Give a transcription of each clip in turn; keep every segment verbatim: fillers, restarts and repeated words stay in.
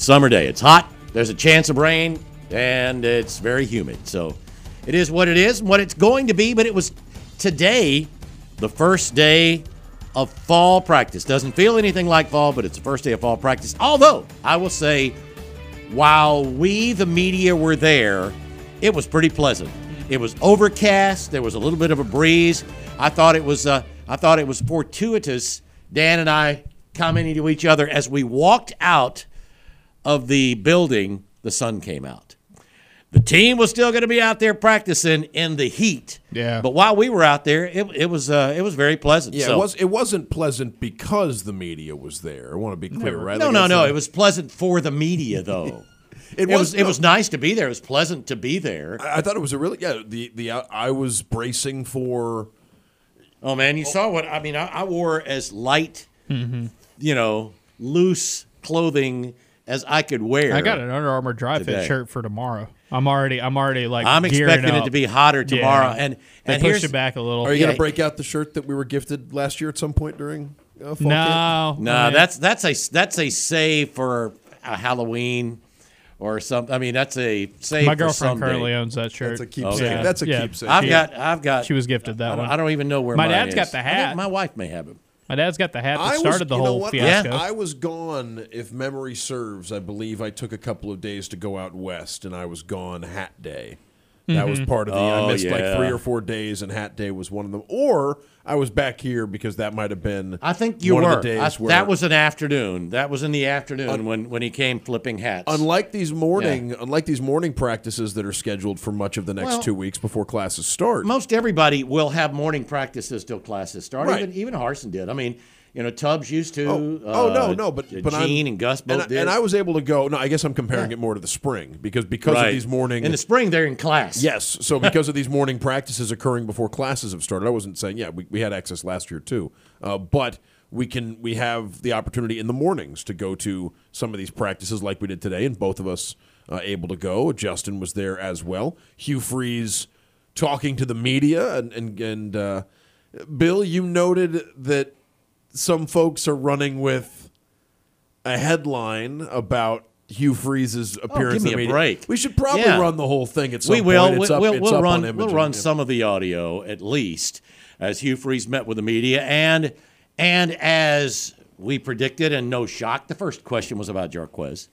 summer day. It's hot. There's a chance of rain, and it's very humid. So it is what it is and what it's going to be. But it was today, the first day of fall practice. Doesn't feel anything like fall, but it's the first day of fall practice. Although, I will say, while we, the media, were there, it was pretty pleasant. It was overcast. There was a little bit of a breeze. I thought it was uh, I thought it was fortuitous. Dan and I commenting to each other as we walked out of the building, the sun came out. The team was still going to be out there practicing in the heat. Yeah. But while we were out there, it, it was uh, it was very pleasant. Yeah, so, it was. It wasn't pleasant because the media was there. I want to be clear, right? No, Like no, it's no. a- It was pleasant for the media, though. It It was, was. it was nice to be there. It was pleasant to be there. I I thought it was a really yeah. The the I was bracing for. Oh man, you saw what I mean. I, I wore as light, Mm-hmm. you know, loose clothing as I could wear. I got an Under Armour dry today. fit shirt for tomorrow. I'm already, I'm already like. I'm gearing expecting up. it to be hotter tomorrow, Yeah. and They and pushed here's it back a little. Are you Yeah. going to break out the shirt that we were gifted last year at some point during uh, fall camp? No, no, I mean, that's that's a that's a save for a Halloween or something. I mean, that's a save. my for girlfriend someday. currently owns that shirt. That's a keepsake. Okay. That's a Yeah. keepsake. I've She- got I've got. She was gifted that I don't, one. I don't even know where My mine dad's is. got the I think hat. my wife may have it. My dad's got the hat that I was, started the you know whole what? fiasco. I was gone, if memory serves. I believe I took a couple of days to go out west, and I was gone hat day. That was part of the. Oh, I missed yeah. like three or four days, and hat day was one of them. Or I was back here because that might have been. I think you one were. Of the days I- where, that was an afternoon. That was in the afternoon when, when he came flipping hats. unlike these morning, unlike these morning practices that are scheduled for much of the next Well, two weeks before classes start. Most everybody will have morning practices till classes start. Right. Even even Harson did. I mean, you know, Tubbs used to. Oh, uh, oh no, no, but but I'm- Gene and Gus both and, I- did. and I was able to go. No, I guess I'm comparing it more to the spring because because right. of these morning in the spring they're in class. Yes. So because of these morning practices occurring before classes have started, I wasn't saying, yeah, we, we had access last year too. Uh, but we can we have the opportunity in the mornings to go to some of these practices like we did today, and both of us uh, able to go. Justin was there as well. Hugh Freeze talking to the media, and, and, and uh, Bill, you noted that some folks are running with a headline about Hugh Freeze's appearance give me in the a media. break. We should probably Yeah. run the whole thing at some we will. point. It's we- up, we'll it's we'll up run. on We'll Imaging. run Yeah. some of the audio at least as Hugh Freeze met with the media, and and as we predicted, and no shock, the first question was about Jarquez.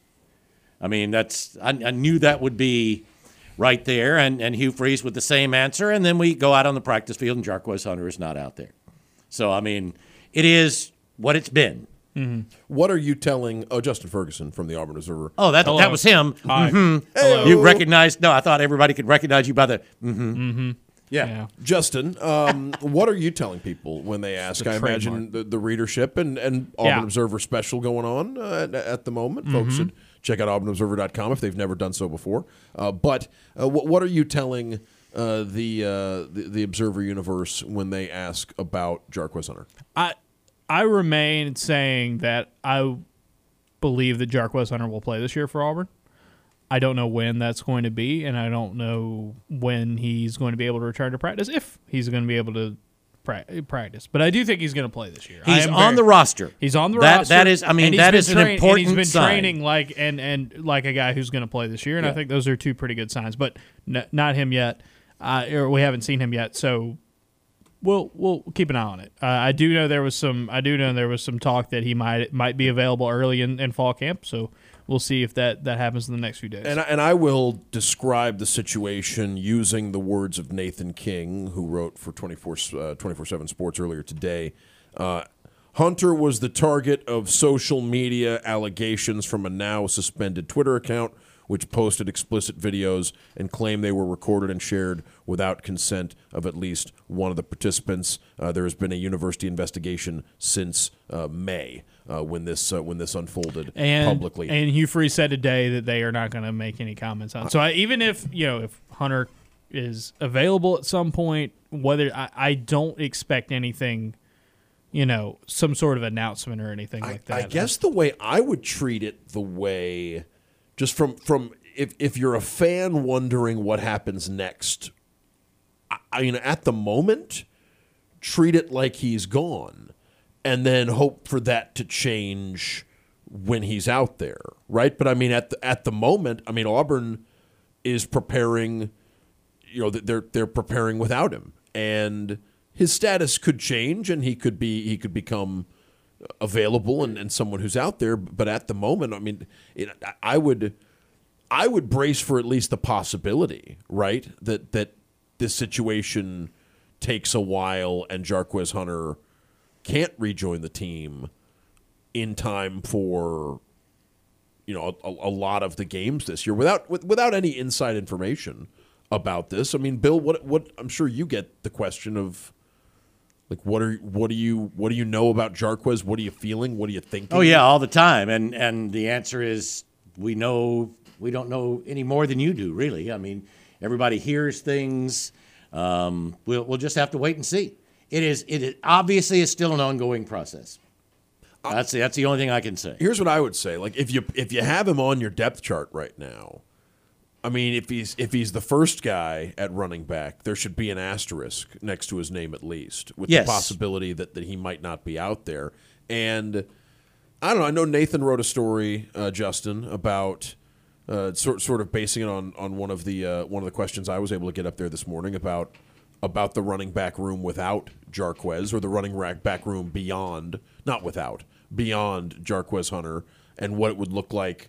I mean, that's I, I knew that would be right there, and and Hugh Freeze with the same answer, and then we go out on the practice field, and Jarquez Hunter is not out there. So I mean, it is what it's been. What are you telling? Oh, Justin Ferguson from the Auburn Observer. Oh, that Hello. that was him. Hi. Mhm. Hello. You recognized? No, I thought everybody could recognize you by the. Mm-hmm. Mm-hmm. Yeah. Yeah. Justin, um, what are you telling people when they ask? a I imagine trademark. the, the readership and, and Auburn Yeah. Observer special going on uh, at, at the moment. Mm-hmm. Folks should check out auburn observer dot com if they've never done so before. Uh, but uh, what, what are you telling uh, the, uh, the the Observer universe when they ask about Jarquez Hunter? I I remain saying that I believe that Jarquez Hunter will play this year for Auburn. I don't know when that's going to be, and I don't know when he's going to be able to return to practice, if he's going to be able to pra- practice. But I do think he's going to play this year. I He's am on very- the roster. He's on the That- roster. that is- I mean, and he's that been is an train- important And he's been sign. training like and and like a guy who's going to play this year, and I Yeah. think those are two pretty good signs. But n- not him yet, uh, or we haven't seen him yet. So we'll we'll keep an eye on it. Uh, I do know there was some. I do know there was some talk that he might might be available early in, in fall camp. So we'll see if that, that happens in the next few days. And I, and I will describe the situation using the words of Nathan King, who wrote for twenty-four seven Sports earlier today. Uh, Hunter was the target of social media allegations from a now suspended Twitter account, which posted explicit videos and claimed they were recorded and shared without consent of at least one of the participants. Uh, there has been a university investigation since uh, May uh, when this uh, when this unfolded and, publicly. And Hugh Freeze said today that they are not going to make any comments on it. So I, even if you know if Hunter is available at some point, whether I, I don't expect anything, you know, some sort of announcement or anything I, like that. I guess the way I would treat it, the way, just from from if if you're a fan wondering what happens next, I, I mean, at the moment, treat it like he's gone, and then hope for that to change when he's out there, right? But I mean, at the, at the moment, I mean, Auburn is preparing. You know, they're they're preparing without him, and his status could change, and he could be he could become available and, and someone who's out there. But at the moment, I mean, it, I would I would brace for at least the possibility, right, that that this situation takes a while and Jarquez Hunter can't rejoin the team in time for, you know, a, a lot of the games this year without with, without any inside information about this. I mean, Bill, what what I'm sure you get the question of, like, what are what do you what do you know about Jarquez? What are you feeling? What are you thinking? Oh yeah, all the time, and and the answer is we know we don't know any more than you do, really. I mean, everybody hears things. Um, we'll we'll just have to wait and see. It is it is, obviously is still an ongoing process. That's the, that's the only thing I can say. Here's what I would say: like if you if you have him on your depth chart right now, I mean, if he's if he's the first guy at running back, there should be an asterisk next to his name at least, with yes. the possibility that, that he might not be out there. And I don't know. I know Nathan wrote a story, uh, Justin, about uh, sort sort of basing it on on one of the uh, one of the questions I was able to get up there this morning about about the running back room without Jarquez, or the running back room beyond, not without, beyond Jarquez Hunter, and what it would look like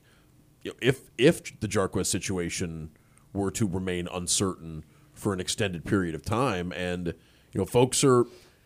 if if the Jarquez situation were to remain uncertain for an extended period of time. And, you know, folks are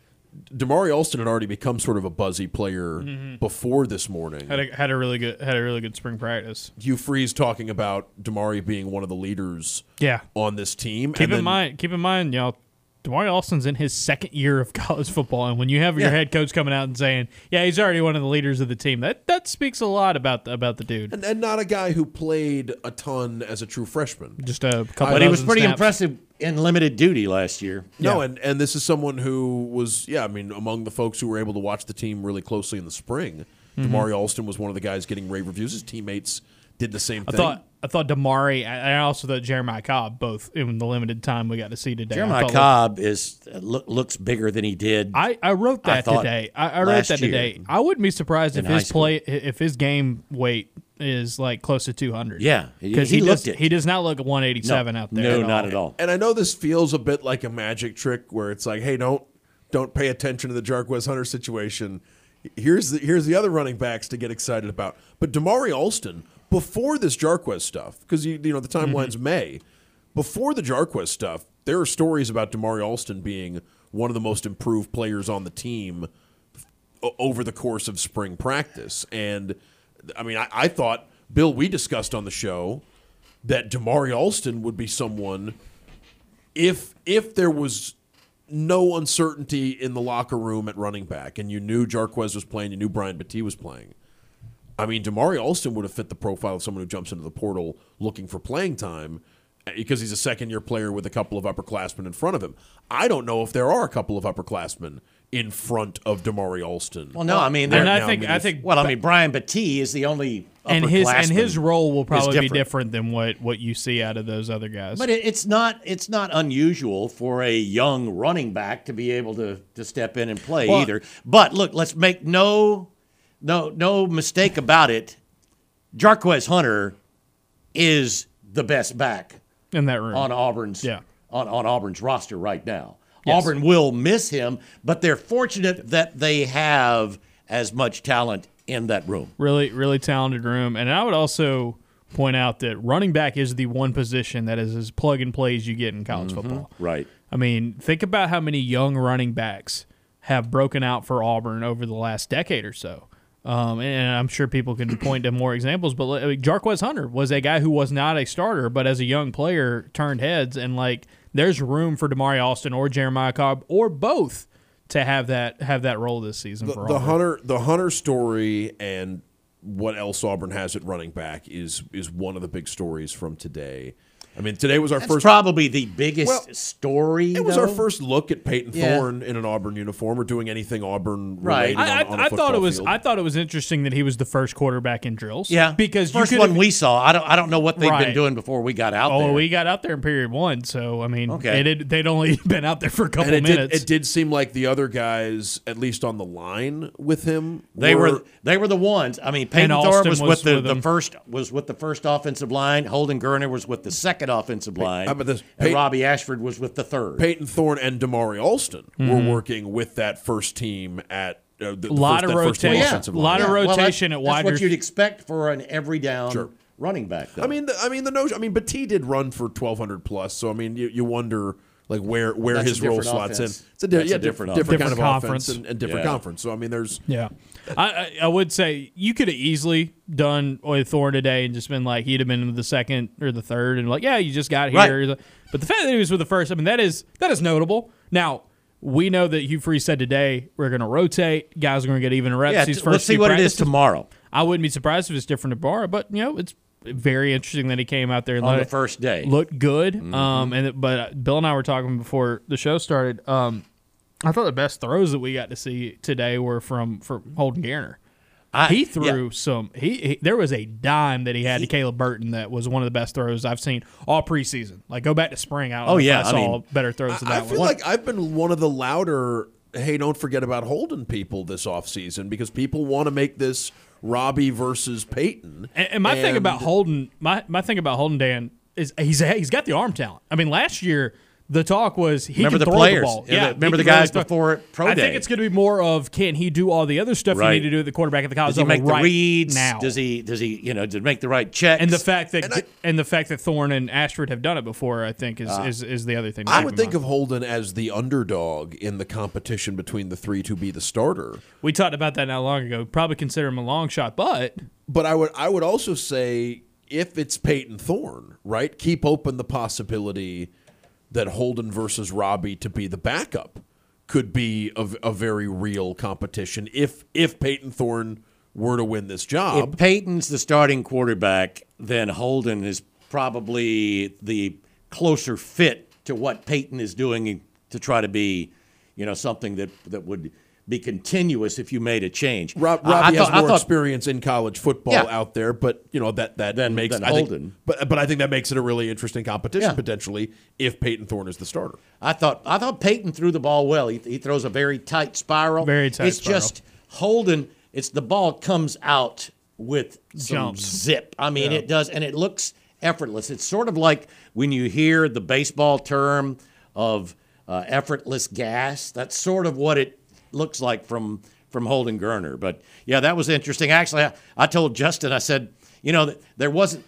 Damari Alston had already become sort of a buzzy player mm-hmm. before this morning. Had a, had a really good had a really good spring practice. Hugh Freeze talking about Damari being one of the leaders yeah. on this team. Keep and in then, mind, keep in mind, you know, Damari Alston's in his second year of college football, and when you have your Yeah. head coach coming out and saying, "Yeah, he's already one of the leaders of the team," that that speaks a lot about the, about the dude. And, and not a guy who played a ton as a true freshman. Just a couple. But he was dozen pretty snaps. impressive in limited duty last year. No, Yeah. and, and this is someone who was, yeah, I mean, among the folks who were able to watch the team really closely in the spring. Mm-hmm. Damari Alston was one of the guys getting rave reviews. His teammates did the same I thing. thought I thought Damari, I also thought Jeremiah Cobb, both in the limited time we got to see today. Jeremiah I thought, Cobb is look, looks bigger than he did. I, I wrote I that thought today. I, I wrote last that today. year I wouldn't be surprised if in high his school. play, if his game weight is like close to two hundred. Yeah, he- because he he, looked does, it. he does not look at one eighty-seven no, out there. no, at not all. at all. And I know this feels a bit like a magic trick where it's like, hey, don't don't pay attention to the Jarquez Hunter situation. Here's the here's the other running backs to get excited about. But Damari Alston, before this Jarquez stuff, because you you know the timeline's Mm-hmm. May, before the Jarquez stuff, there are stories about Damari Alston being one of the most improved players on the team o- over the course of spring practice. And I mean, I, I thought, Bill, we discussed on the show that Damari Alston would be someone, if if there was no uncertainty in the locker room at running back, and you knew Jarquez was playing, you knew Brian Battie was playing, I mean, Damari Alston would have fit the profile of someone who jumps into the portal looking for playing time because he's a second-year player with a couple of upperclassmen in front of him. I don't know if there are a couple of upperclassmen in front of Damari Alston. Well, no, I mean, And they're- I now, think I mean, I if- think well, I mean, Brian Battie is the only and his and his upperclassman role will probably be different. different than what, what you see out of those other guys. But it, it's not it's not unusual for a young running back to be able to, to step in and play Well- either. But look, let's make no no no mistake about it. Jarquez Hunter is the best back in that room, on Auburn's Yeah. on, on Auburn's roster right now. Yes. Auburn will miss him, but they're fortunate that they have as much talent in that room. really really talented room. And I would also point out that running back is the one position that is as plug and play as you get in college football. Right. I mean, think about how many young running backs have broken out for Auburn over the last decade or so. Um, and I'm sure people can point to more examples, but like, Jarquez Hunter was a guy who was not a starter, but as a young player turned heads, and like there's room for Damari Alston or Jeremiah Cobb or both to have that have that role this season the, for the Auburn. Hunter the Hunter story and what else Auburn has at running back is is one of the big stories from today. I mean, today was our That's first. probably the biggest Well, story. It was though. our first look at Peyton Yeah. Thorne in an Auburn uniform or doing anything Auburn Right. related I, on, on a I, I football thought it was. field. I thought it was interesting that he was the first quarterback in drills. Yeah, because first you one could've- we saw. I don't. I don't know what they've Right. been doing before we got out Oh, there. we got out there in period one, so I mean, Okay. it had, they'd only been out there for a couple and it minutes. did, it did seem like the other guys, at least on the line with him, They were they were the ones. I mean, Peyton Thorne Austin was, was with the, with the them. first was with the first offensive line. Holden Gerner was with the second offensive line. how about this? And Pey- Robbie Ashford was with the third. Peyton Thorne and Damari Alston Mm-hmm. were working with that first team at uh, the, the Lot first, of that first team rotation. offensive A lot line. of Well, that's- rotation at wide That's what rec- you'd expect for an every down Sure. running back. Though. I mean, the, I mean the notion. I mean, Battie did run for twelve hundred plus, so I mean, you, you wonder like where where That's a his role different slots offense. in. It's a, di- That's yeah, a different different, different offense. kind of Different offense conference. and, and different Yeah. conference. So I mean, there's Yeah, I, I I would say you could have easily done with Thorne today and just been like he'd have been the second or the third and like yeah you just got here, Right. but the fact that he was with the first, I mean that is that is notable. Now we know that Hugh Freeze said today we're going to rotate, guys are going to get even reps. yeah, these t- first let's see few what it is practices. tomorrow I wouldn't be surprised if it's different tomorrow, but you know it's very interesting that he came out there and on let the it- first day. looked good. Mm-hmm. Um, and it- but Bill and I were talking before the show started. Um, I thought the best throws that we got to see today were from from Holden Garner. I- He threw yeah. some. He, he there was a dime that he had to Caleb Burton that was one of the best throws I've seen all preseason. Like go back to spring. I don't Oh, know if yeah, I I saw mean, better throws than I that feel one. like I've been one of the louder, hey, don't forget about Holden people this offseason because people want to make this Robbie versus Peyton. And, and my thing And- about Holden, my, my thing about Holden, Dan, is he's he's got the arm talent. I mean, last year the talk was he Remember can the throw players. the ball. Yeah, Yeah, the- remember he the can guys throw- before Pro I Day. think it's going to be more of can he do all the other stuff Right. you need to do at the quarterback at the college Does he level make the right reads? now? Does he? Does he? You know, to make the right checks? and the fact that And and, I- the fact that Thorne and Ashford have done it before, I think, is is, is the other thing. to I keep would in think mind. of Holden as the underdog in the competition between the three to be the starter. We talked about that not long ago. Probably consider him a long shot, but But I would I would also say if it's Peyton Thorne, right, keep open the possibility that Holden versus Robbie to be the backup could be a, a very real competition if if Peyton Thorne were to win this job. If Peyton's the starting quarterback, then Holden is probably the closer fit to what Peyton is doing to try to be, you know, something that that would be continuous if you made a change. Rob, I- I Robbie thought- has I more thought- experience in college football Yeah. out there, but you know that that Than- makes than I think- Holden. but but I think that makes it a really interesting competition Yeah. potentially if Peyton Thorne is the starter. I thought I thought Peyton threw the ball well. He, he throws a very tight spiral. Very tight It's spiral. just Holden. It's the ball comes out with some Jumps. zip. I mean, Yeah. it does, and it looks effortless. It's sort of like when you hear the baseball term of uh, effortless gas. That's sort of what it looks like from from Holden Gerner. But yeah, that was interesting. Actually, I, I told Justin. I said, you know, there wasn't.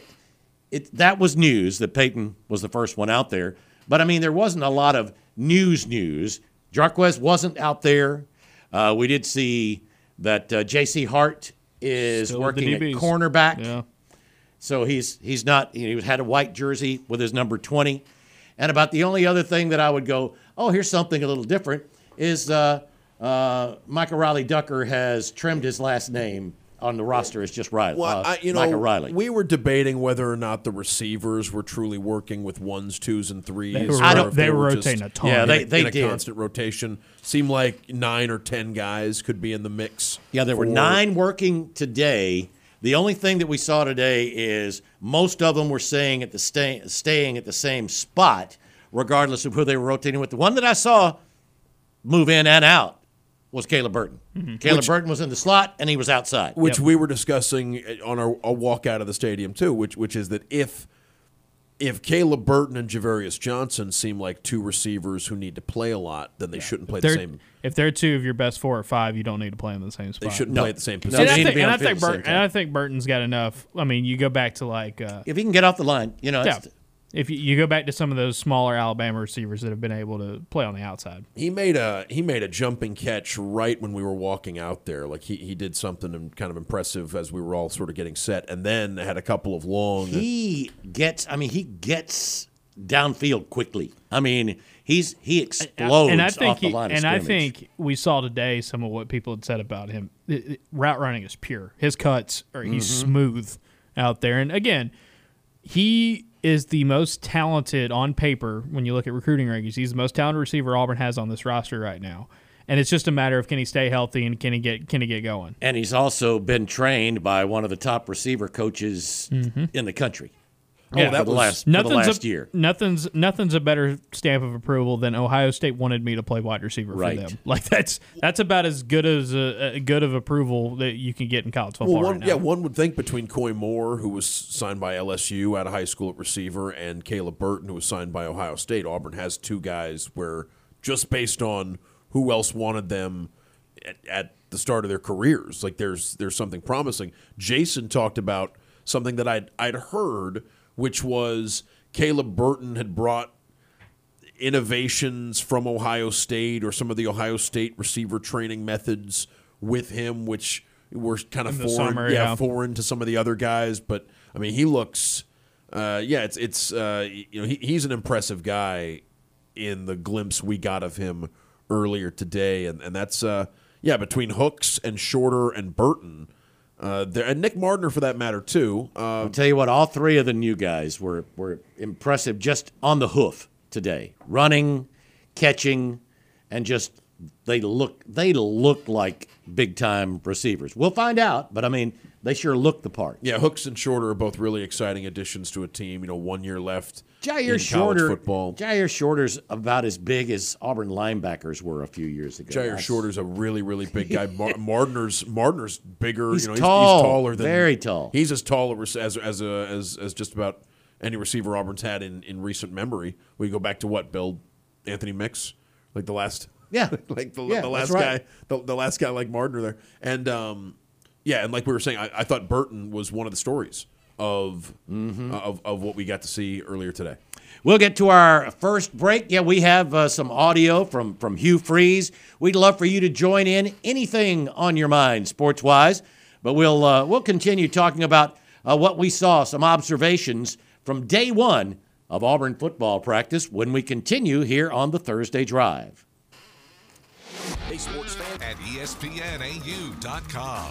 It, that was news that Peyton was the first one out there. But, I mean, there wasn't a lot of news news. Jarquez wasn't out there. Uh, we did see that uh, J C Hart is Still with the working at D Bs. cornerback. yeah. So he's he's not, he had a white jersey with his number twenty. And about the only other thing that I would go, oh, here's something a little different, is uh, uh, Michael Riley Ducker has trimmed his last name on the roster. It's just Riley. Well, uh, I, you know, Michael Riley. we were debating whether or not the receivers were truly working with ones, twos, and threes. They were, I or don't- if they were just rotating a ton. Yeah, in they- a- they in a did. constant rotation. Seemed like nine or ten guys could be in the mix. Yeah, there were for- nine working today. The only thing that we saw today is most of them were staying at the stay, staying at the same spot, regardless of who they were rotating with. The one that I saw move in and out was Caleb Burton. Caleb Which- Burton was in the slot and he was outside. which we were discussing on our, our walk out of the stadium too, which which is that if if Caleb Burton and Javarius Johnson seem like two receivers who need to play a lot, then they shouldn't play the They're- same. If they're two of your best four or five, you don't need to play in the same spot. They shouldn't No. play at the same No, position. And, they I need to think, be and, on I the field think at the same Burton, and time. I think Burton's got enough. I mean, you go back to like, uh, If he can get off the line, you know, yeah, it's, if you, you go back to some of those smaller Alabama receivers that have been able to play on the outside. He made a he made a jumping catch right when we were walking out there. Like he, he did something kind of impressive as we were all sort of getting set, and then had a couple of long. he gets, I mean, he gets downfield quickly. I mean, he's he explodes and I think off the he- line of and I scrimmage. think we saw today some of what people had said about him. It- it- route running is pure. His cuts are he's Mm-hmm. smooth out there. And again, he is the most talented on paper when you look at recruiting rankings. He's the most talented receiver Auburn has on this roster right now. And it's just a matter of can he stay healthy and can he get can he get going. And he's also been trained by one of the top receiver coaches mm-hmm. in the country. Oh, yeah, that for the was, last, for the last a, year. Nothing's nothing's a better stamp of approval than Ohio State wanted me to play wide receiver right. for them. Like that's that's about as good as a, a good of approval that you can get in college football well, one, right now. Yeah, one would think between Coy Moore, who was signed by L S U out of high school at receiver, and Caleb Burton, who was signed by Ohio State, Auburn has two guys where just based on who else wanted them at, at the start of their careers, like there's there's something promising. Jason talked about something that I'd I'd heard, which was Caleb Burton had brought innovations from Ohio State or some of the Ohio State receiver training methods with him, which were kind of foreign, summer, yeah, yeah. foreign to some of the other guys. But I mean, he looks, uh, yeah, it's it's uh, you know he, he's an impressive guy in the glimpse we got of him earlier today, and and that's uh, yeah between Hooks and Shorter and Burton. Uh, there, and Nick Mardner, for that matter, too. Uh, I'll tell you what, all three of the new guys were, were impressive just on the hoof today. Running, catching, and just they look they look like big-time receivers. We'll find out, but, I mean, they sure look the part. Yeah, Hooks and Shorter are both really exciting additions to a team. You know, one year left Jair in Shorter, college football. Jair Shorter's about as big as Auburn linebackers were a few years ago. Jair That's, Shorter's a really, really big guy. Mar- Mardner's Mardner's bigger. He's you know, tall, he's, he's taller than very tall. He's as tall as as as, a, as as just about any receiver Auburn's had in, in recent memory. We go back to what, Bill? Anthony Mix, like the last. Yeah, like the, yeah, the last right. guy, the, the last guy like Mardner there, and um, yeah, and like we were saying, I, I thought Burton was one of the stories of, mm-hmm. uh, of of what we got to see earlier today. We'll get to our first break. Yeah, we have uh, some audio from, from Hugh Freeze. We'd love for you to join in. Anything on your mind, sports-wise. But we'll uh, we'll continue talking about uh, what we saw, some observations from day one of Auburn football practice when we continue here on the Thursday Drive. Hey, sports fan at E S P N A U dot com.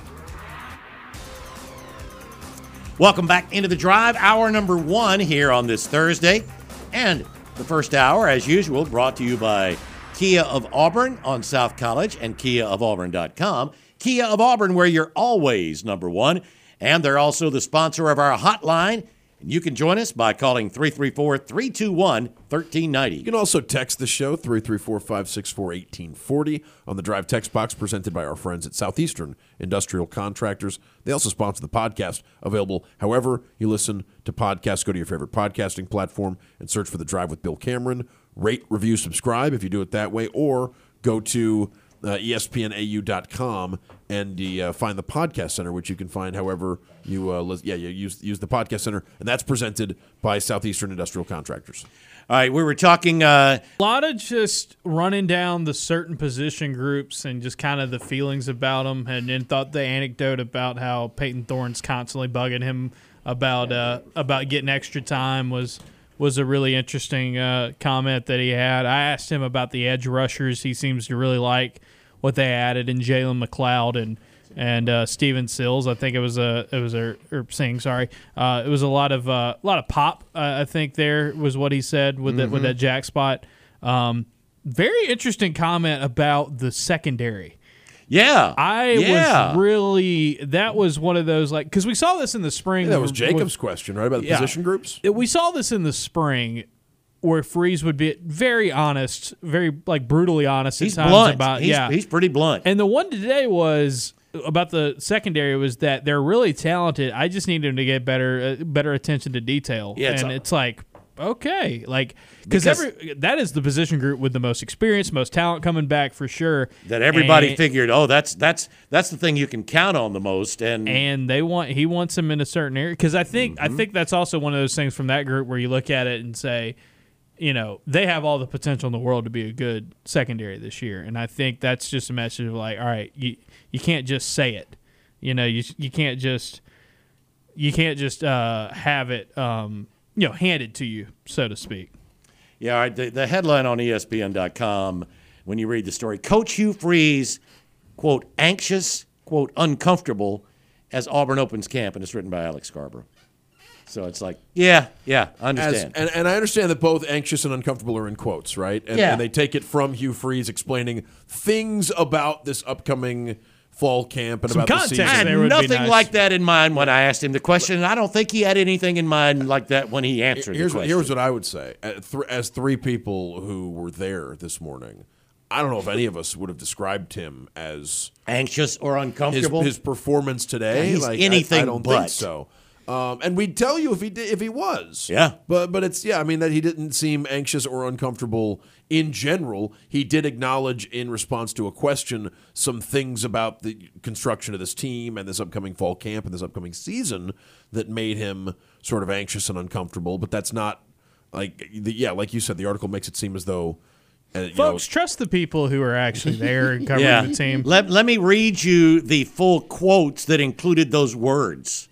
Welcome back into the drive, hour number one here on this Thursday. And the first hour, as usual, brought to you by Kia of Auburn on South College and Kia of Auburn dot com. Kia of Auburn, where you're always number one. And they're also the sponsor of our hotline. And you can join us by calling three three four, three two one, one three nine zero. You can also text the show, three three four, five six four, one eight four zero, on the Drive text box presented by our friends at Southeastern Industrial Contractors. They also sponsor the podcast, available however you listen to podcasts. Go to your favorite podcasting platform and search for The Drive with Bill Cameron. Rate, review, subscribe if you do it that way, or go to uh, E S P N A U dot com and uh, find the podcast center, which you can find however you uh, li- yeah you use use the podcast center, and that's presented by Southeastern Industrial Contractors. All right, we were talking. Uh, A lot of just running down the certain position groups and just kind of the feelings about them, and then thought the anecdote about how Peyton Thorne's constantly bugging him about uh, about getting extra time was was a really interesting uh, comment that he had. I asked him about the edge rushers. He seems to really like what they added in Jalen McLeod and and uh, Steven Sills. I think it was a it was a or saying sorry. Uh, it was a lot of uh, a lot of pop. Uh, I think there was what he said with mm-hmm. that with that jack spot. Um, very interesting comment about the secondary. Yeah, I yeah. was really that was one of those like because we saw this in the spring. Yeah, that was Jacob's with, question, right, about the yeah, position groups. We saw this in the spring where Freeze would be very honest, very like brutally honest. He's at times blunt. About, he's, yeah, he's pretty blunt. And the one today was about the secondary was that they're really talented. I just need them to get better, uh, better attention to detail. Yeah, it's and a- it's like. Okay, like because Because- every that is the position group with the most experience, most talent coming back for sure. that everybody And- figured, oh, that's that's that's the thing you can count on the most. And, and they want he wants him in a certain area because I think Mm-hmm. I think that's also one of those things from that group where you look at it and say, you know, they have all the potential in the world to be a good secondary this year, and I think that's just a message of like, all right, you you can't just say it, you know, you you can't just you can't just uh, have it, um, you know, handed to you, so to speak. Yeah, all right, the, the headline on E S P N dot com, when you read the story, Coach Hugh Freeze, quote, anxious, quote, uncomfortable as Auburn opens camp, and it's written by Alex Scarborough. So it's like, yeah, yeah, I As, understand. and, and I understand that both anxious and uncomfortable are in quotes, right? And, Yeah. and they take it from Hugh Freeze explaining things about this upcoming fall camp and Some about context the I season. had there would be nothing nice. like that in mind when I asked him the question, and I don't think he had anything in mind like that when he answered Here's the what, question. here's what I would say. As th- As three people who were there this morning, I don't know if any of us would have described him as Anxious or his, uncomfortable? his performance today. Yeah, he's like, I- anything I, don't but. think so. Um, and we'd tell you if he did, if he was. Yeah. But but it's yeah. I mean that he didn't seem anxious or uncomfortable in general. He did acknowledge in response to a question some things about the construction of this team and this upcoming fall camp and this upcoming season that made him sort of anxious and uncomfortable. But that's not like the, yeah, like you said, the article makes it seem as though. Uh, you Folks, know, trust the people who are actually there and covering yeah. the team. Let, let me read you the full quotes that included those words.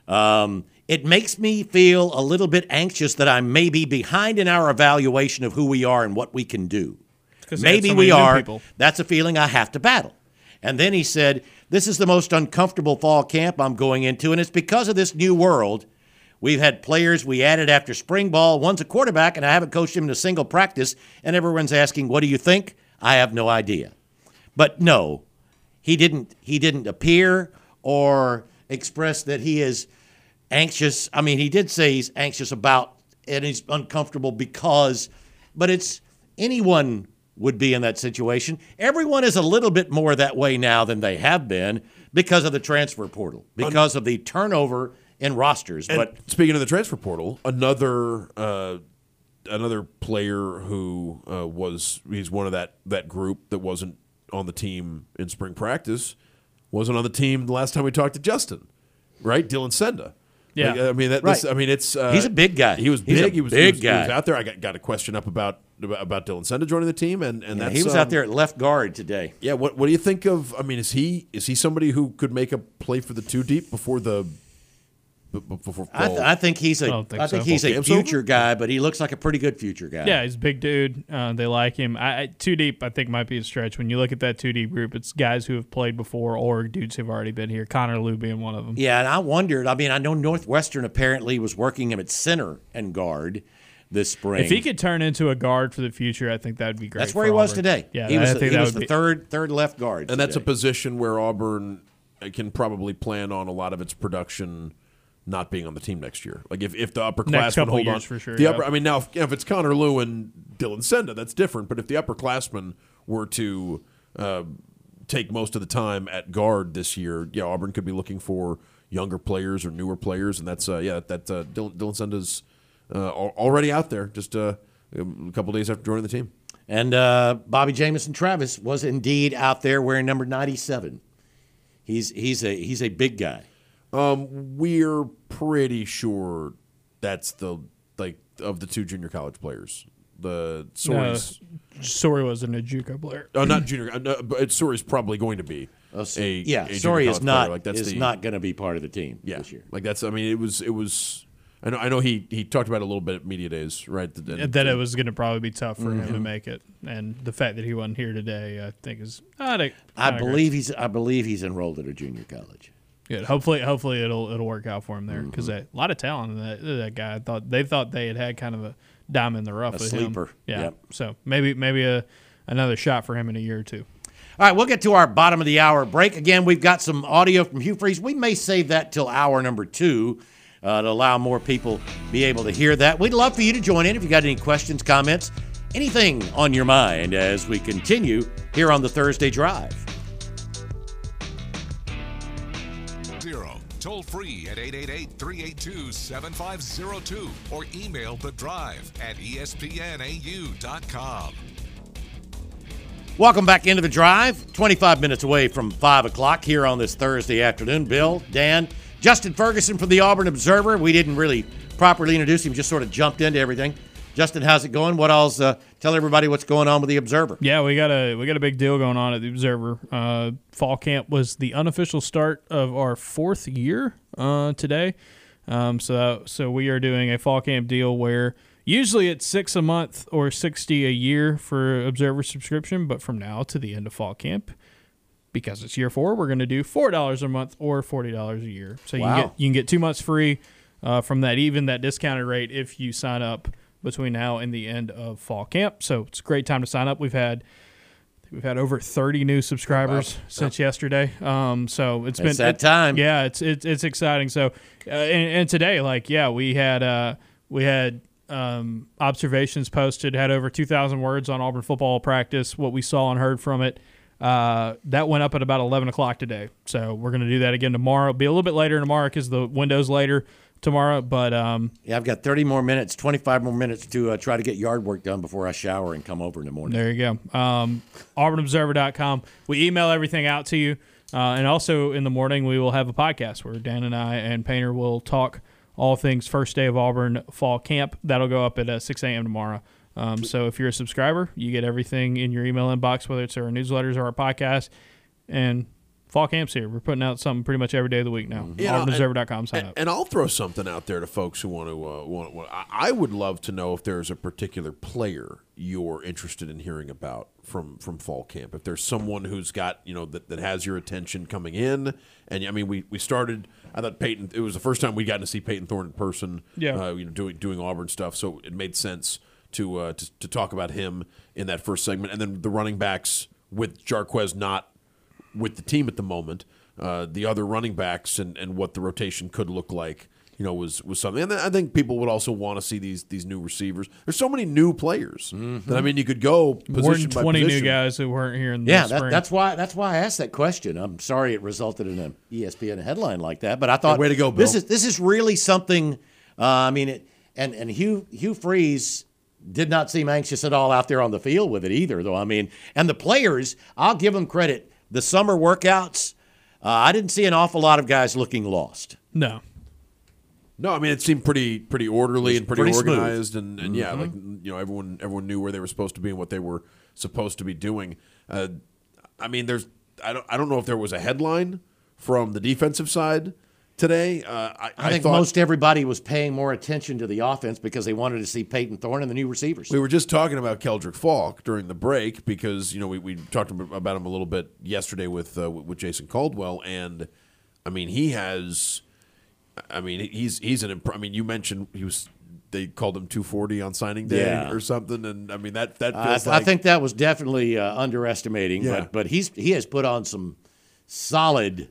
Um, it makes me feel a little bit anxious that I may be behind in our evaluation of who we are and what we can do. 'Cause they had Maybe so we many new are. people. That's a feeling I have to battle. And then he said, this is the most uncomfortable fall camp I'm going into, and it's because of this new world. We've had players we added after spring ball. One's a quarterback, and I haven't coached him in a single practice, and everyone's asking, what do you think? I have no idea. But no, he didn't he didn't appear or express that he is anxious. I mean, he did say he's anxious about and he's uncomfortable because, but it's anyone would be in that situation. Everyone is a little bit more that way now than they have been because of the transfer portal, because of the turnover in rosters. And But speaking of the transfer portal, another uh, another player who uh, was he's one of that that group that wasn't on the team in spring practice wasn't on the team the last time we talked to Justin, right? Dylan Senda. Yeah. Like, I mean that. This, Right. I mean it's uh, He's a big guy. He was He's a big. He was big he was, he was guy. out there. I got, got a question up about about Dylan Senda joining the team, and and yeah, that's, he was um, out there at left guard today. Yeah. What what do you think of? I mean, is he is he somebody who could make a play for the two deep before the b- b- before I, th- fall? I think he's a. I don't think I think so. he's a Camp's future over? guy, but he looks like a pretty good future guy. Yeah, he's a big dude. Uh, they like him. I, I, two deep, I think, might be a stretch. When you look at that two deep group, it's guys who have played before or dudes who've already been here. Connor Lou being one of them. Yeah, and I wondered. I mean, I know Northwestern apparently was working him at center and guard this spring. If he could turn into a guard for the future, I think that would be great. that's for where he was Auburn. today. Yeah, he I was. think The, he that was would the be- third third left guard. And that's a today. position where Auburn can probably plan on a lot of its production not being on the team next year. Like if, if the upperclassmen Next couple hold years on, for sure, The yeah. upper, I mean, now if, if it's Connor Lou and Dylan Senda, that's different. But if the upperclassmen were to uh, take most of the time at guard this year, yeah, Auburn could be looking for younger players or newer players, and that's uh, yeah, that uh, Dylan, Dylan Senda's uh, al- already out there, just uh, a couple days after joining the team. And uh, Bobby Jamison Travis was indeed out there wearing number ninety-seven. He's he's a he's a big guy. Um, we're pretty sure that's the like of the two junior college players. The Sori's, Sorry wasn't a JUCO player. oh, not junior, uh, no, but Sori's probably going to be Uh, so- a yeah, a junior sorry is college not player. Like that's is the, not going to be part of the team yeah, this year. like that's. I mean, it was it was. I know I know he he talked about it a little bit at media days, right? And- That it was going to probably be tough for him Mm-hmm. to make it, and the fact that he wasn't here today, I think, is. I, I believe he's I believe he's enrolled at a junior college. Good. Hopefully, hopefully it'll it'll work out for him there because Mm-hmm. a lot of talent in that that guy. I thought they thought they had had kind of a dime in the rough A with sleeper. him. Yeah. Yep. So maybe maybe a another shot for him in a year or two. All right, we'll get to our bottom of the hour break. Again, we've got some audio from Hugh Freeze. We may save that till hour number two uh, to allow more people be able to hear that. We'd love for you to join in if you got any questions, comments, anything on your mind as we continue here on the Thursday Drive. Zero. Toll free at eight eight eight, three eight two, seven five zero two or email the drive at E S P N A U dot com. Welcome back into the drive. twenty-five minutes away from five o'clock here on this Thursday afternoon. Bill, Dan, Justin Ferguson from the Auburn Observer. We didn't really properly introduce him, just sort of jumped into everything. Justin, how's it going? What else? Uh, tell everybody what's going on with the Observer. Yeah, we got a we got a big deal going on at the Observer. Uh, fall camp was the unofficial start of our fourth year uh, today. Um, so so we are doing a fall camp deal where usually it's six a month or sixty a year for Observer subscription, but from now to the end of fall camp, because it's year four, we're going to do four dollars a month or forty dollars a year. So you Wow. can get you can get two months free. uh, from that, even that discounted rate if you sign up between now and the end of fall camp. So it's a great time to sign up. We've had we've had over thirty new subscribers wow. since yesterday. Um, so it's, it's been that it, time. Yeah, it's it's it's exciting. So uh, and, and today, like yeah, we had uh, we had. Um, observations posted, had over two thousand words on Auburn football practice, what we saw and heard from it. Uh, that went up at about eleven o'clock today. So we're going to do that again tomorrow. It'll be a little bit later tomorrow because the window's later tomorrow. But um, yeah, I've got thirty more minutes, twenty-five more minutes to uh, try to get yard work done before I shower and come over in the morning. There you go. Um, Auburn Observer dot com. We email everything out to you. Uh, and also in the morning, we will have a podcast where Dan and I and Painter will talk all things first day of Auburn fall camp. That'll go up at uh, six a.m. tomorrow. Um, so if you're a subscriber, you get everything in your email inbox, whether it's our newsletters or our podcast. And fall camp's here. We're putting out something pretty much every day of the week now. You know, Auburn Observer dot com, sign and, up. And I'll throw something out there to folks who want to. Uh, want, want, I would love to know if there's a particular player you're interested in hearing about from, from fall camp. If there's someone who's got, you know, that, that has your attention coming in. And, I mean, we, we started – I thought Peyton – it was the first time we'd gotten to see Peyton Thorne in person, yeah. uh, you know, doing doing Auburn stuff. So it made sense to, uh, to to talk about him in that first segment. And then the running backs with Jarquez not with the team at the moment, uh, the other running backs and, and what the rotation could look like, you know, was, was something. And I think people would also want to see these these new receivers. There's so many new players mm-hmm. that, I mean, you could go position More than by twenty position. new guys who weren't here in the yeah, spring. that, that's why that's why I asked that question. I'm sorry it resulted in an E S P N headline like that, but I thought, way to go, Bill. This is this is really something. Uh, I mean, it, and and Hugh Hugh Freeze did not seem anxious at all out there on the field with it either, though. I mean, and the players, I'll give them credit. The summer workouts, uh, I didn't see an awful lot of guys looking lost. No. No, I mean it seemed pretty pretty orderly and pretty, pretty organized, and, and mm-hmm. yeah, like you know everyone everyone knew where they were supposed to be and what they were supposed to be doing. Uh, I mean, there's I don't I don't know if there was a headline from the defensive side today. Uh, I, I think thought, most everybody was paying more attention to the offense because they wanted to see Peyton Thorne and the new receivers. We were just talking about Keldrick Falk during the break because you know we, we talked about him a little bit yesterday with uh, with Jason Caldwell, and I mean he has. I mean, he's he's an. Imp- I mean, you mentioned he was. They called him two forty on signing day yeah. or something, and I mean that that I, feels th- like, I think that was definitely uh, underestimating. Yeah. But but he's he has put on some solid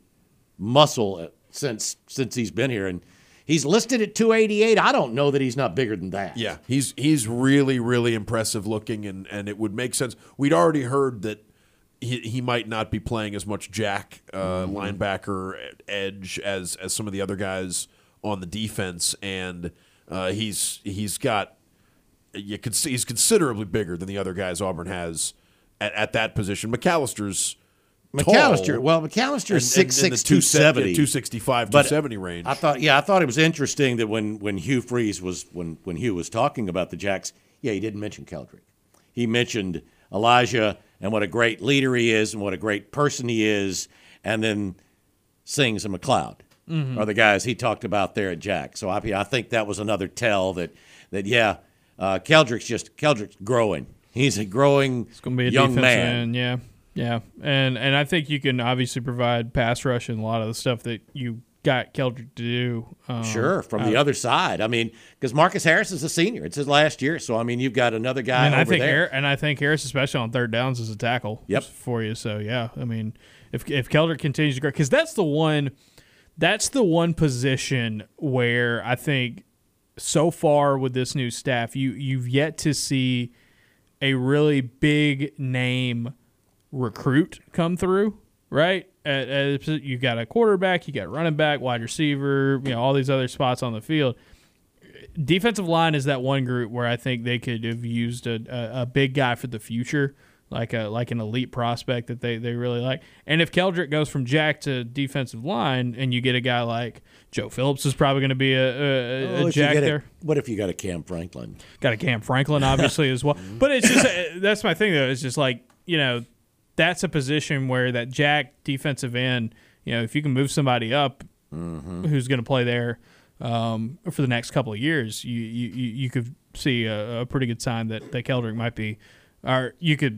muscle since since he's been here, and he's listed at two eighty-eight. I don't know that he's not bigger than that. Yeah, he's he's really really impressive looking, and and it would make sense. We'd already heard that. He, he might not be playing as much jack uh, mm-hmm. linebacker edge as as some of the other guys on the defense, and uh, he's he's got you could see he's considerably bigger than the other guys Auburn has at, at that position. McAllister's McAllister. tall, Well, McAllister's and, six and, and six the two seventy, two sixty five, but two seventy range. I thought yeah, I thought it was interesting that when when Hugh Freeze was when when Hugh was talking about the Jacks, yeah, he didn't mention Keldrick. He mentioned Elijah and what a great leader he is and what a great person he is, and then Sings and McLeod mm-hmm. are the guys he talked about there at Jack. So I, I think that was another tell that, that yeah, uh, Keldrick's just Keldrick's growing. He's a growing it's gonna be a young man. End, yeah, yeah, and and I think you can obviously provide pass rush and a lot of the stuff that you got Keldrick to do. Um, sure, from uh, the other side. I mean, because Marcus Harris is a senior. It's his last year. So, I mean, you've got another guy and over I think there. Har- and I think Harris, especially on third downs, is a tackle yep. for you. So, yeah, I mean, if if Keldrick continues to grow, because that's the one that's the one position where I think so far with this new staff, you, you've yet to see a really big name recruit come through, right? At, at, you got a quarterback, you got running back, wide receiver, you know, all these other spots on the field. Defensive line is that one group where I think they could have used a, a, a big guy for the future, like a like an elite prospect that they, they really like. And if Keldrick goes from jack to defensive line, and you get a guy like Joe Phillips is probably going to be a, a, oh, a jack there. A, what if you got a Cam Franklin? Got a Cam Franklin, obviously, as well. But it's just that's my thing though. It's just like, you know, that's a position where that jack defensive end, you know, if you can move somebody up mm-hmm. who's going to play there um, for the next couple of years, you you, you could see a, a pretty good sign that, that Keldrick might be, or you could